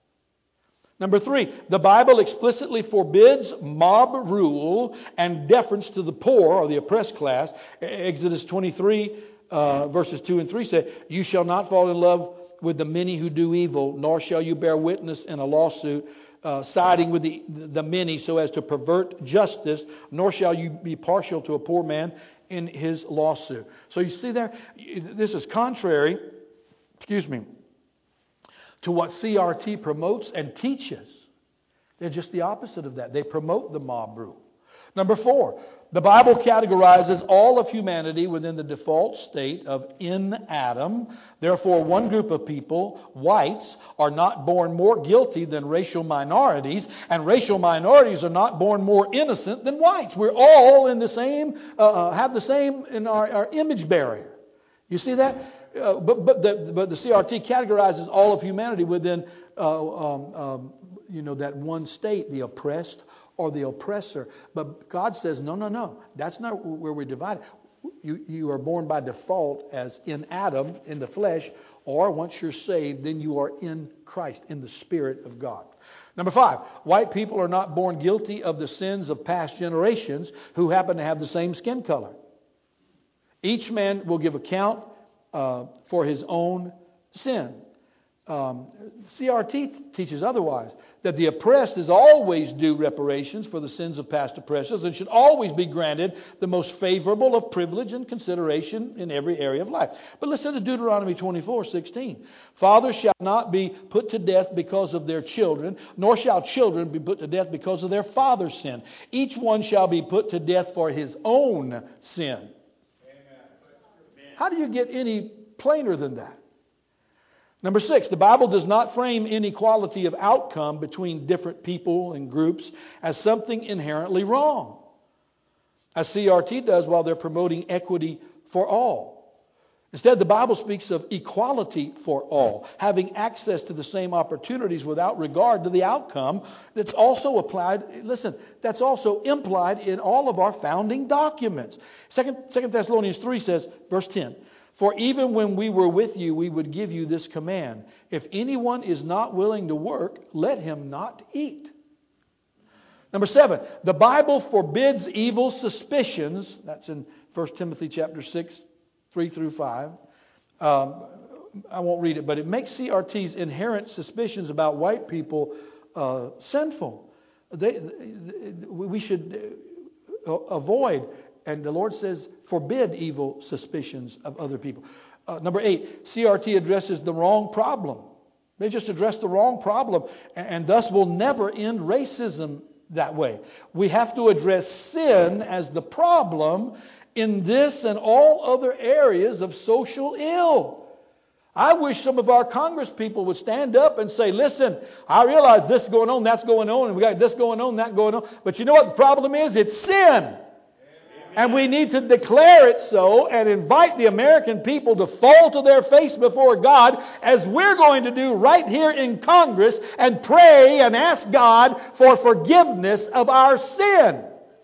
Number three, the Bible explicitly forbids mob rule and deference to the poor or the oppressed class. Exodus twenty-three, uh, verses two and three say, "You shall not fall in love with the many who do evil, nor shall you bear witness in a lawsuit, uh, siding with the, the many so as to pervert justice, nor shall you be partial to a poor man in his lawsuit." So you see there, this is contrary, excuse me, to what C R T promotes and teaches. They're just the opposite of that. They promote the mob rule. Number four, the Bible categorizes all of humanity within the default state of in Adam. Therefore, one group of people, whites, are not born more guilty than racial minorities, and racial minorities are not born more innocent than whites. We're all in the same, uh, have the same in our, our image barrier. You see that? Uh, but but the, but the C R T categorizes all of humanity within uh, um, um, you know that one state, the oppressed or the oppressor. But God says, no, no, no. That's not where we're divided. You, you are born by default as in Adam, in the flesh, or once you're saved, then you are in Christ, in the Spirit of God. Number five, white people are not born guilty of the sins of past generations who happen to have the same skin color. Each man will give account uh, for his own sin. Um, C R T teaches otherwise, that the oppressed is always due reparations for the sins of past oppressors and should always be granted the most favorable of privilege and consideration in every area of life. But listen to Deuteronomy twenty-four sixteen. Fathers shall not be put to death because of their children, nor shall children be put to death because of their father's sin. Each one shall be put to death for his own sin. Amen. How do you get any plainer than that? Number six, the Bible does not frame inequality of outcome between different people and groups as something inherently wrong, as C R T does while they're promoting equity for all. Instead, the Bible speaks of equality for all, having access to the same opportunities without regard to the outcome. That's also applied, listen, that's also implied in all of our founding documents. Second, Second Thessalonians three says, verse ten, "For even when we were with you, we would give you this command. If anyone is not willing to work, let him not eat." Number seven, the Bible forbids evil suspicions. That's in First Timothy chapter six, three through five. Um, I won't read it, but it makes C R T's inherent suspicions about white people uh, sinful. They, we should avoid. And the Lord says, forbid evil suspicions of other people. Uh, number eight, C R T addresses the wrong problem. They just address the wrong problem, and, and thus will never end racism that way. We have to address sin as the problem in this and all other areas of social ill. I wish some of our Congress people would stand up and say, listen, I realize this is going on, that's going on, and we got this going on, that going on. But you know what the problem is? It's sin. And we need to declare it so and invite the American people to fall to their face before God, as we're going to do right here in Congress, and pray and ask God for forgiveness of our sin.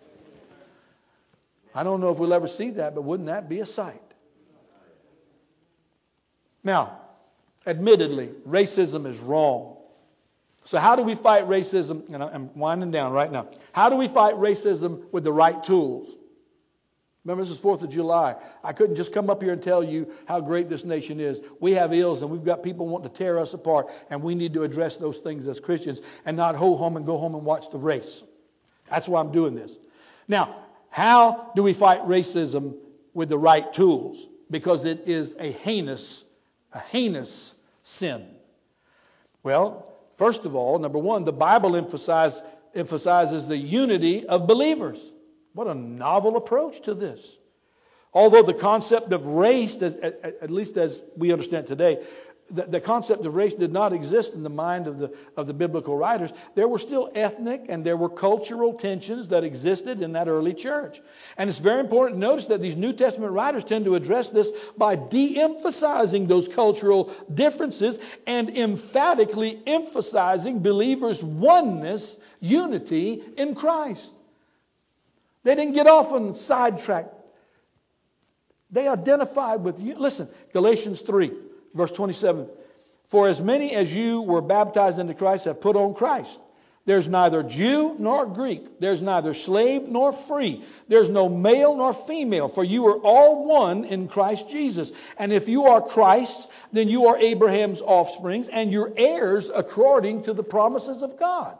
I don't know if we'll ever see that, but wouldn't that be a sight? Now, Admittedly, racism is wrong. So how do we fight racism? And I'm winding down right now. How do we fight racism with the right tools? Remember, this is fourth of July. I couldn't just come up here and tell you how great this nation is. We have ills and we've got people wanting to tear us apart, and we need to address those things as Christians and not go home and go home and watch the race. That's why I'm doing this. Now, how do we fight racism with the right tools? Because it is a heinous, a heinous sin. Well, first of all, number one, the Bible emphasize, emphasizes the unity of believers. What a novel approach to this. Although the concept of race, at least as we understand today, the concept of race did not exist in the mind of the of the biblical writers. There were still ethnic and there were cultural tensions that existed in that early church. And it's very important to notice that these New Testament writers tend to address this by de-emphasizing those cultural differences and emphatically emphasizing believers' oneness, unity in Christ. They didn't get off on sidetrack. They identified with you. Listen, Galatians three, verse twenty-seven. For as many as you were baptized into Christ have put on Christ. There's neither Jew nor Greek. There's neither slave nor free. There's no male nor female. For you are all one in Christ Jesus. And if you are Christ's, then you are Abraham's offsprings and your heirs according to the promises of God.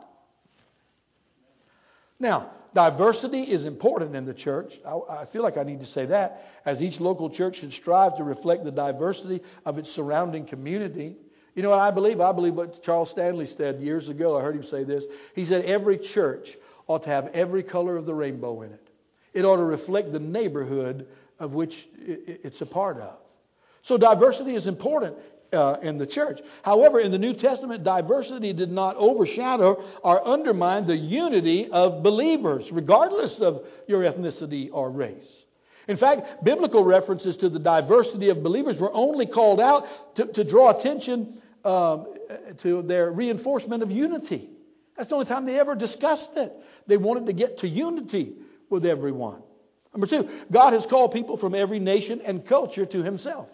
Now, diversity is important in the church. I, I feel like I need to say that, as each local church should strive to reflect the diversity of its surrounding community. You know what I believe? I believe what Charles Stanley said years ago. I heard him say this. He said every church ought to have every color of the rainbow in it. It ought to reflect the neighborhood of which it's a part of. So diversity is important Uh, in the church. However, in the New Testament, diversity did not overshadow or undermine the unity of believers, regardless of your ethnicity or race. In fact, biblical references to the diversity of believers were only called out to, to draw attention um, to their reinforcement of unity. That's the only time they ever discussed it. They wanted to get to unity with everyone. Number two, God has called people from every nation and culture to Himself.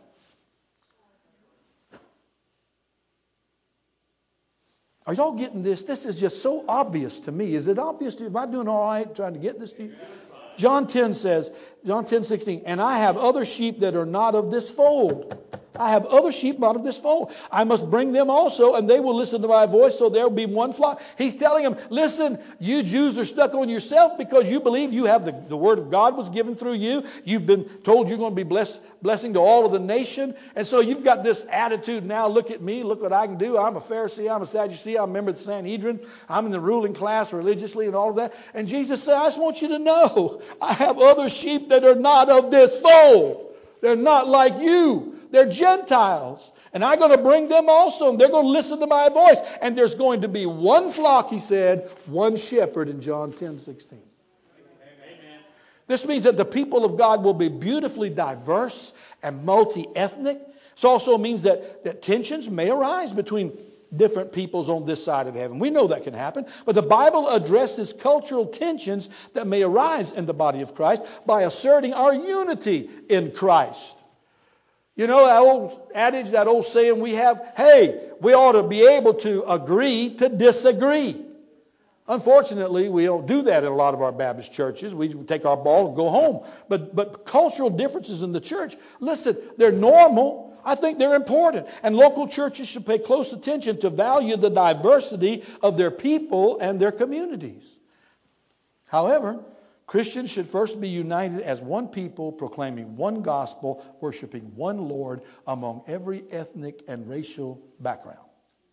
Are y'all getting this? This is just so obvious to me. Is it obvious to you? Am I doing all right trying to get this to you? John ten says, John ten sixteen, and I have other sheep that are not of this fold. I have other sheep not of this fold. I must bring them also, and they will listen to my voice, so there will be one flock. He's telling them, listen, you Jews are stuck on yourself because you believe you have the, the word of God was given through you. You've been told you're going to be blessed, blessing to all of the nation. And so you've got this attitude now, look at me, look what I can do. I'm a Pharisee, I'm a Sadducee, I'm a member of the Sanhedrin. I'm in the ruling class religiously and all of that. And Jesus said, I just want you to know, I have other sheep that are not of this fold. They're not like you. They're Gentiles. And I'm going to bring them also. And they're going to listen to my voice. And there's going to be one flock, he said, one shepherd in John ten sixteen. Amen. This means that the people of God will be beautifully diverse and multi-ethnic. This also means that, that tensions may arise between different peoples on this side of heaven. We know that can happen. But the Bible addresses cultural tensions that may arise in the body of Christ by asserting our unity in Christ. You know, that old adage, that old saying we have, hey, we ought to be able to agree to disagree. Unfortunately, we don't do that in a lot of our Baptist churches. We take our ball and go home. But, but cultural differences in the church, listen, they're normal. I think they're important. And local churches should pay close attention to value the diversity of their people and their communities. However, Christians should first be united as one people, proclaiming one gospel, worshiping one Lord among every ethnic and racial background.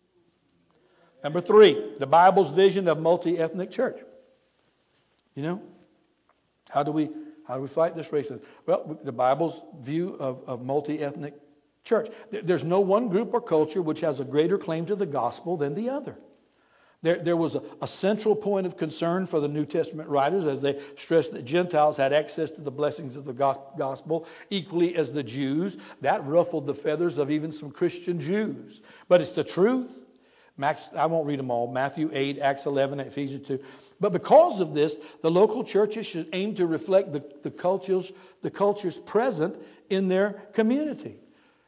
Number three, the Bible's vision of multi-ethnic church. You know, how do we how do we fight this racism? Well, the Bible's view of, of multi-ethnic church. There's no one group or culture which has a greater claim to the gospel than the other. There, there was a, a central point of concern for the New Testament writers as they stressed that Gentiles had access to the blessings of the gospel equally as the Jews. That ruffled the feathers of even some Christian Jews. But it's the truth. Max, I won't read them all. Matthew eight, Acts eleven, Ephesians two. But because of this, the local churches should aim to reflect the, the cultures, the cultures present in their community.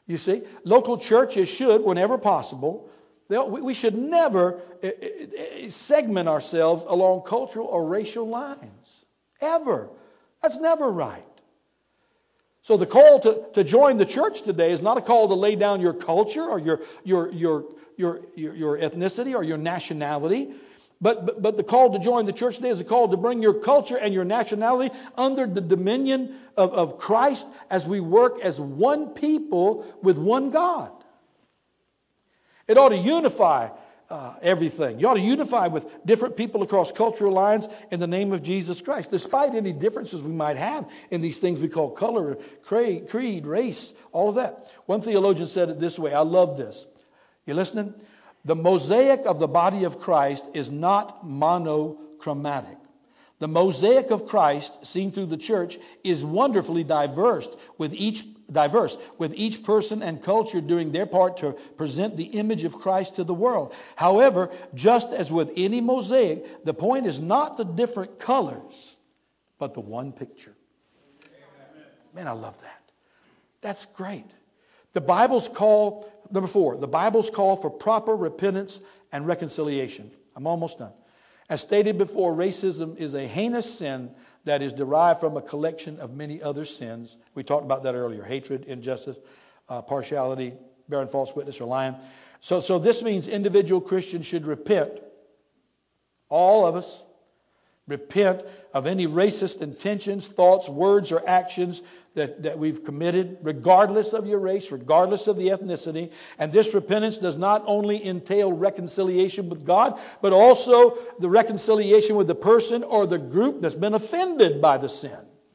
You see, local churches should, whenever possible, we should never segment ourselves along cultural or racial lines. Ever. That's never right. So the call to, to join the church today is not a call to lay down your culture or your your your your your, your ethnicity or your nationality. But, but but the call to join the church today is a call to bring your culture and your nationality under the dominion of, of Christ as we work as one people with one God. It ought to unify uh, everything. You ought to unify with different people across cultural lines in the name of Jesus Christ, despite any differences we might have in these things we call color, creed, race, all of that. One theologian said it this way. I love this. You listening? The mosaic of the body of Christ is not monochromatic. The mosaic of Christ seen through the church is wonderfully diverse with each diverse with each person and culture doing their part to present the image of Christ to the world. However, just as with any mosaic, the point is not the different colors, but the one picture. Man, I love that. That's great. The Bible's call, number four, the Bible's call for proper repentance and reconciliation. I'm almost done. As stated before, racism is a heinous sin that is derived from a collection of many other sins. We talked about that earlier. Hatred, injustice, uh, partiality, bearing false witness, or lying. So, so this means individual Christians should repent. All of us repent of any racist intentions, thoughts, words, or actions that, that we've committed, regardless of your race, regardless of the ethnicity. And this repentance does not only entail reconciliation with God, but also the reconciliation with the person or the group that's been offended by the sin.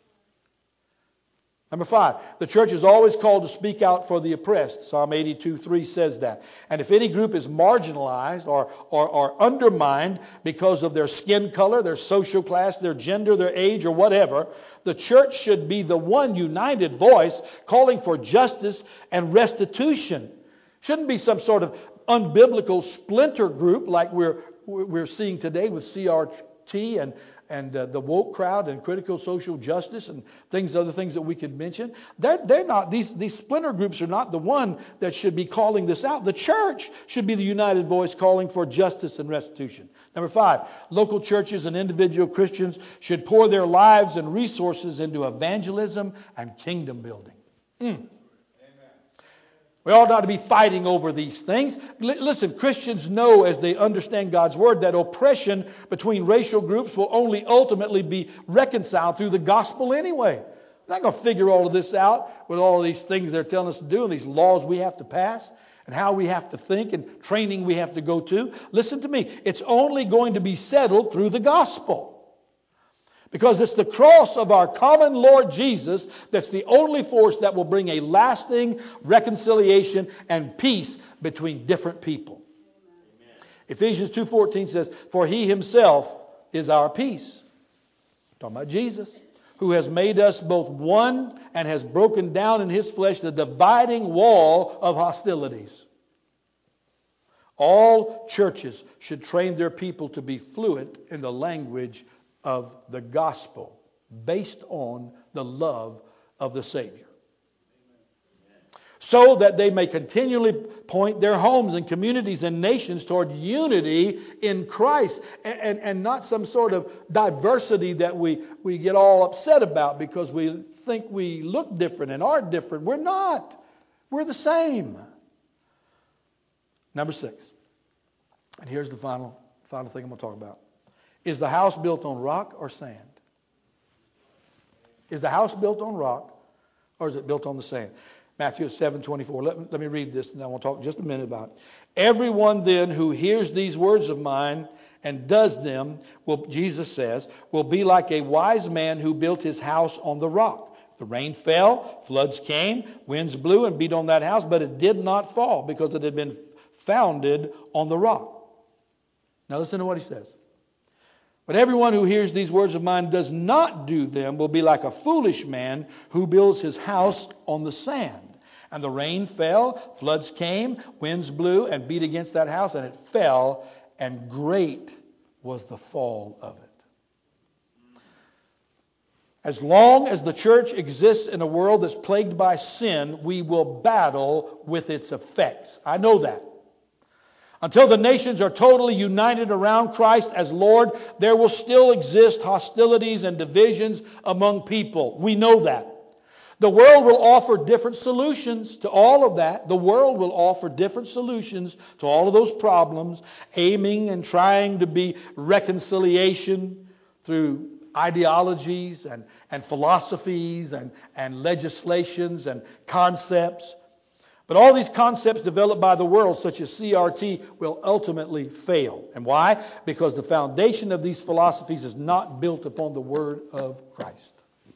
Number five, the church is always called to speak out for the oppressed. Psalm eighty-two three says that. And if any group is marginalized or, or, or undermined because of their skin color, their social class, their gender, their age, or whatever, the church should be the one united voice calling for justice and restitution. Shouldn't be some sort of unbiblical splinter group like we're we're seeing today with C R T and and uh, the woke crowd and critical social justice and things, other things that we could mention. They're, they're not, these, these splinter groups are not the one that should be calling this out. The church should be the united voice calling for justice and restitution. Number five, local churches and individual Christians should pour their lives and resources into evangelism and kingdom building. Mm. We ought not to be fighting over these things. L- listen, Christians know as they understand God's Word that oppression between racial groups will only ultimately be reconciled through the gospel anyway. We're not going to figure all of this out with all of these things they're telling us to do and these laws we have to pass and how we have to think and training we have to go to. Listen to me. It's only going to be settled through the gospel. Because it's the cross of our common Lord Jesus that's the only force that will bring a lasting reconciliation and peace between different people. Amen. Ephesians two fourteen says, "For He Himself is our peace." Talking about Jesus, who has made us both one and has broken down in His flesh the dividing wall of hostilities. All churches should train their people to be fluent in the language of the gospel based on the love of the Savior. So that they may continually point their homes and communities and nations toward unity in Christ and, and, and not some sort of diversity that we, we get all upset about because we think we look different and are different. We're not. We're the same. Number six. And here's the final, final thing I'm going to talk about. Is the house built on rock or sand? Is the house built on rock or is it built on the sand? Matthew seven twenty-four. Let me, let me read this and I will talk just a minute about it. Everyone then who hears these words of mine and does them, will, Jesus says, will be like a wise man who built his house on the rock. The rain fell, floods came, winds blew and beat on that house, but it did not fall because it had been founded on the rock. Now listen to what he says. But everyone who hears these words of mine does not do them will be like a foolish man who builds his house on the sand. And the rain fell, floods came, winds blew and beat against that house, and it fell, and great was the fall of it. As long as the church exists in a world that's plagued by sin, we will battle with its effects. I know that. Until the nations are totally united around Christ as Lord, there will still exist hostilities and divisions among people. We know that. The world will offer different solutions to all of that. The world will offer different solutions to all of those problems, aiming and trying to be reconciliation through ideologies and, and philosophies and, and legislations and concepts. But all these concepts developed by the world, such as C R T, will ultimately fail. And why? Because the foundation of these philosophies is not built upon the Word of Christ.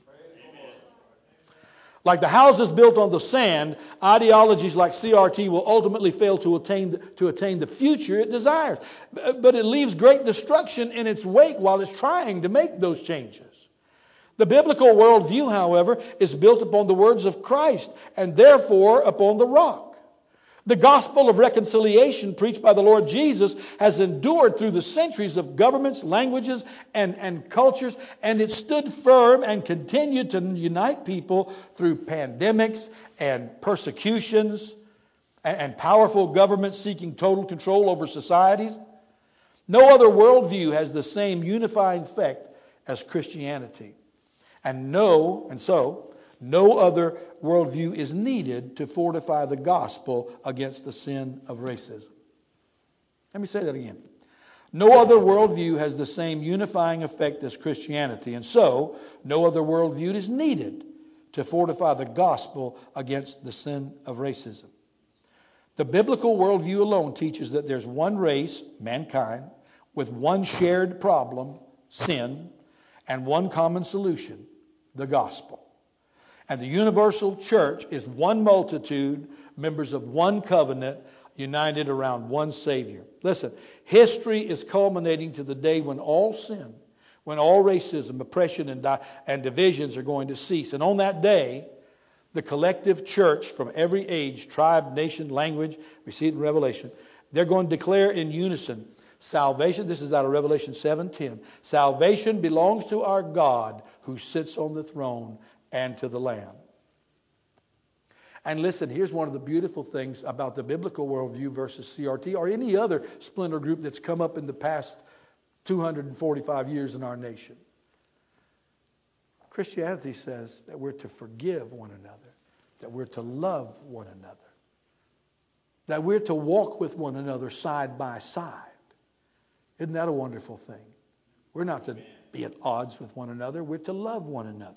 Like the houses built on the sand, ideologies like C R T will ultimately fail to attain, to attain the future it desires. But it leaves great destruction in its wake while it's trying to make those changes. The biblical worldview, however, is built upon the words of Christ and therefore upon the rock. The gospel of reconciliation preached by the Lord Jesus has endured through the centuries of governments, languages, and, and cultures, and it stood firm and continued to unite people through pandemics and persecutions and, and powerful governments seeking total control over societies. No other worldview has the same unifying effect as Christianity. And no, and so, no other worldview is needed to fortify the gospel against the sin of racism. Let me say that again. No other worldview has the same unifying effect as Christianity, and so no other worldview is needed to fortify the gospel against the sin of racism. The biblical worldview alone teaches that there's one race, mankind, with one shared problem, sin, and one common solution, the gospel. And the universal church is one multitude, members of one covenant, united around one Savior. Listen, history is culminating to the day when all sin, when all racism, oppression, and, di- and divisions are going to cease. And on that day, the collective church from every age, tribe, nation, language, we see it in Revelation, they're going to declare in unison, salvation, this is out of Revelation seven ten, salvation belongs to our God who sits on the throne and to the Lamb. And listen, here's one of the beautiful things about the biblical worldview versus C R T or any other splinter group that's come up in the past two hundred forty-five years in our nation. Christianity says that we're to forgive one another, that we're to love one another, that we're to walk with one another side by side. Isn't that a wonderful thing? We're not to be at odds with one another. We're to love one another.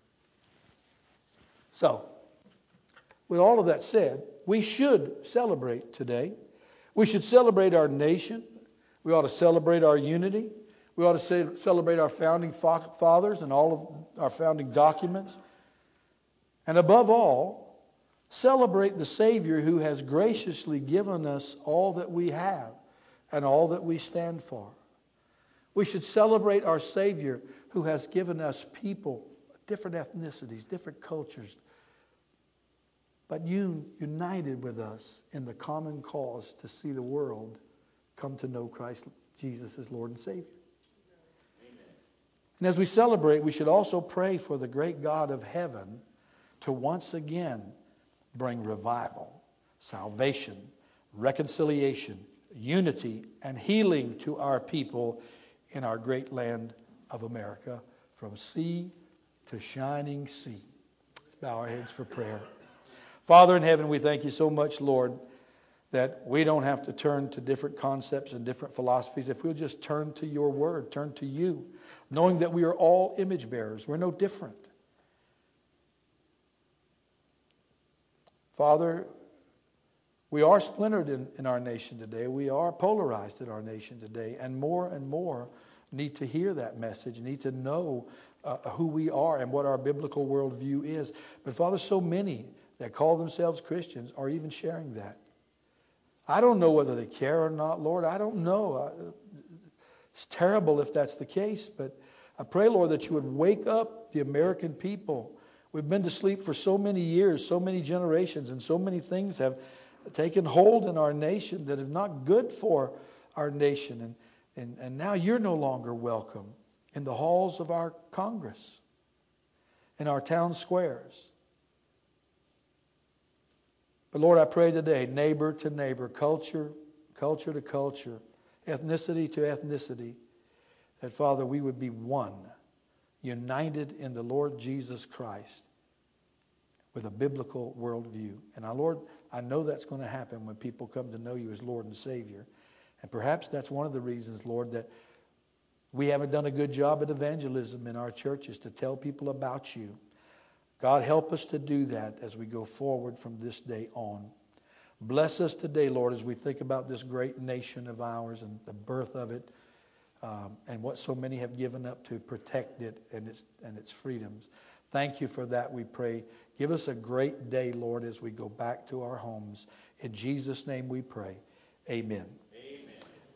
So, with all of that said, we should celebrate today. We should celebrate our nation. We ought to celebrate our unity. We ought to celebrate our founding fathers and all of our founding documents. And above all, celebrate the Savior who has graciously given us all that we have and all that we stand for. We should celebrate our Savior who has given us people, different ethnicities, different cultures, but you united with us in the common cause to see the world come to know Christ Jesus as Lord and Savior. Amen. And as we celebrate, we should also pray for the great God of heaven to once again bring revival, salvation, reconciliation, unity, and healing to our people in our great land of America, from sea to shining sea. Let's bow our heads for prayer. Father in heaven, we thank you so much, Lord, that we don't have to turn to different concepts and different philosophies. If we'll just turn to your word, turn to you, knowing that we are all image bearers. We're no different. Father, we are splintered in, in our nation today. We are polarized in our nation today. And more and more need to hear that message, need to know uh, who we are and what our biblical worldview is. But Father, so many that call themselves Christians are even sharing that. I don't know whether they care or not, Lord. I don't know. It's terrible if that's the case. But I pray, Lord, that you would wake up the American people. We've been to sleep for so many years, so many generations, and so many things have taken hold in our nation that are not good for our nation. And, and, and now you're no longer welcome in the halls of our Congress. in our town squares. But Lord, I pray today, neighbor to neighbor, culture, culture to culture, ethnicity to ethnicity, that, Father, we would be one, united in the Lord Jesus Christ with a biblical worldview. And our Lord, I know that's going to happen when people come to know you as Lord and Savior. And perhaps that's one of the reasons, Lord, that we haven't done a good job at evangelism in our churches to tell people about you. God, help us to do that as we go forward from this day on. Bless us today, Lord, as we think about this great nation of ours and the birth of it, um, and what so many have given up to protect it and its and its freedoms. Thank you for that, we pray. Give us a great day, Lord, as we go back to our homes. In Jesus' name we pray. Amen.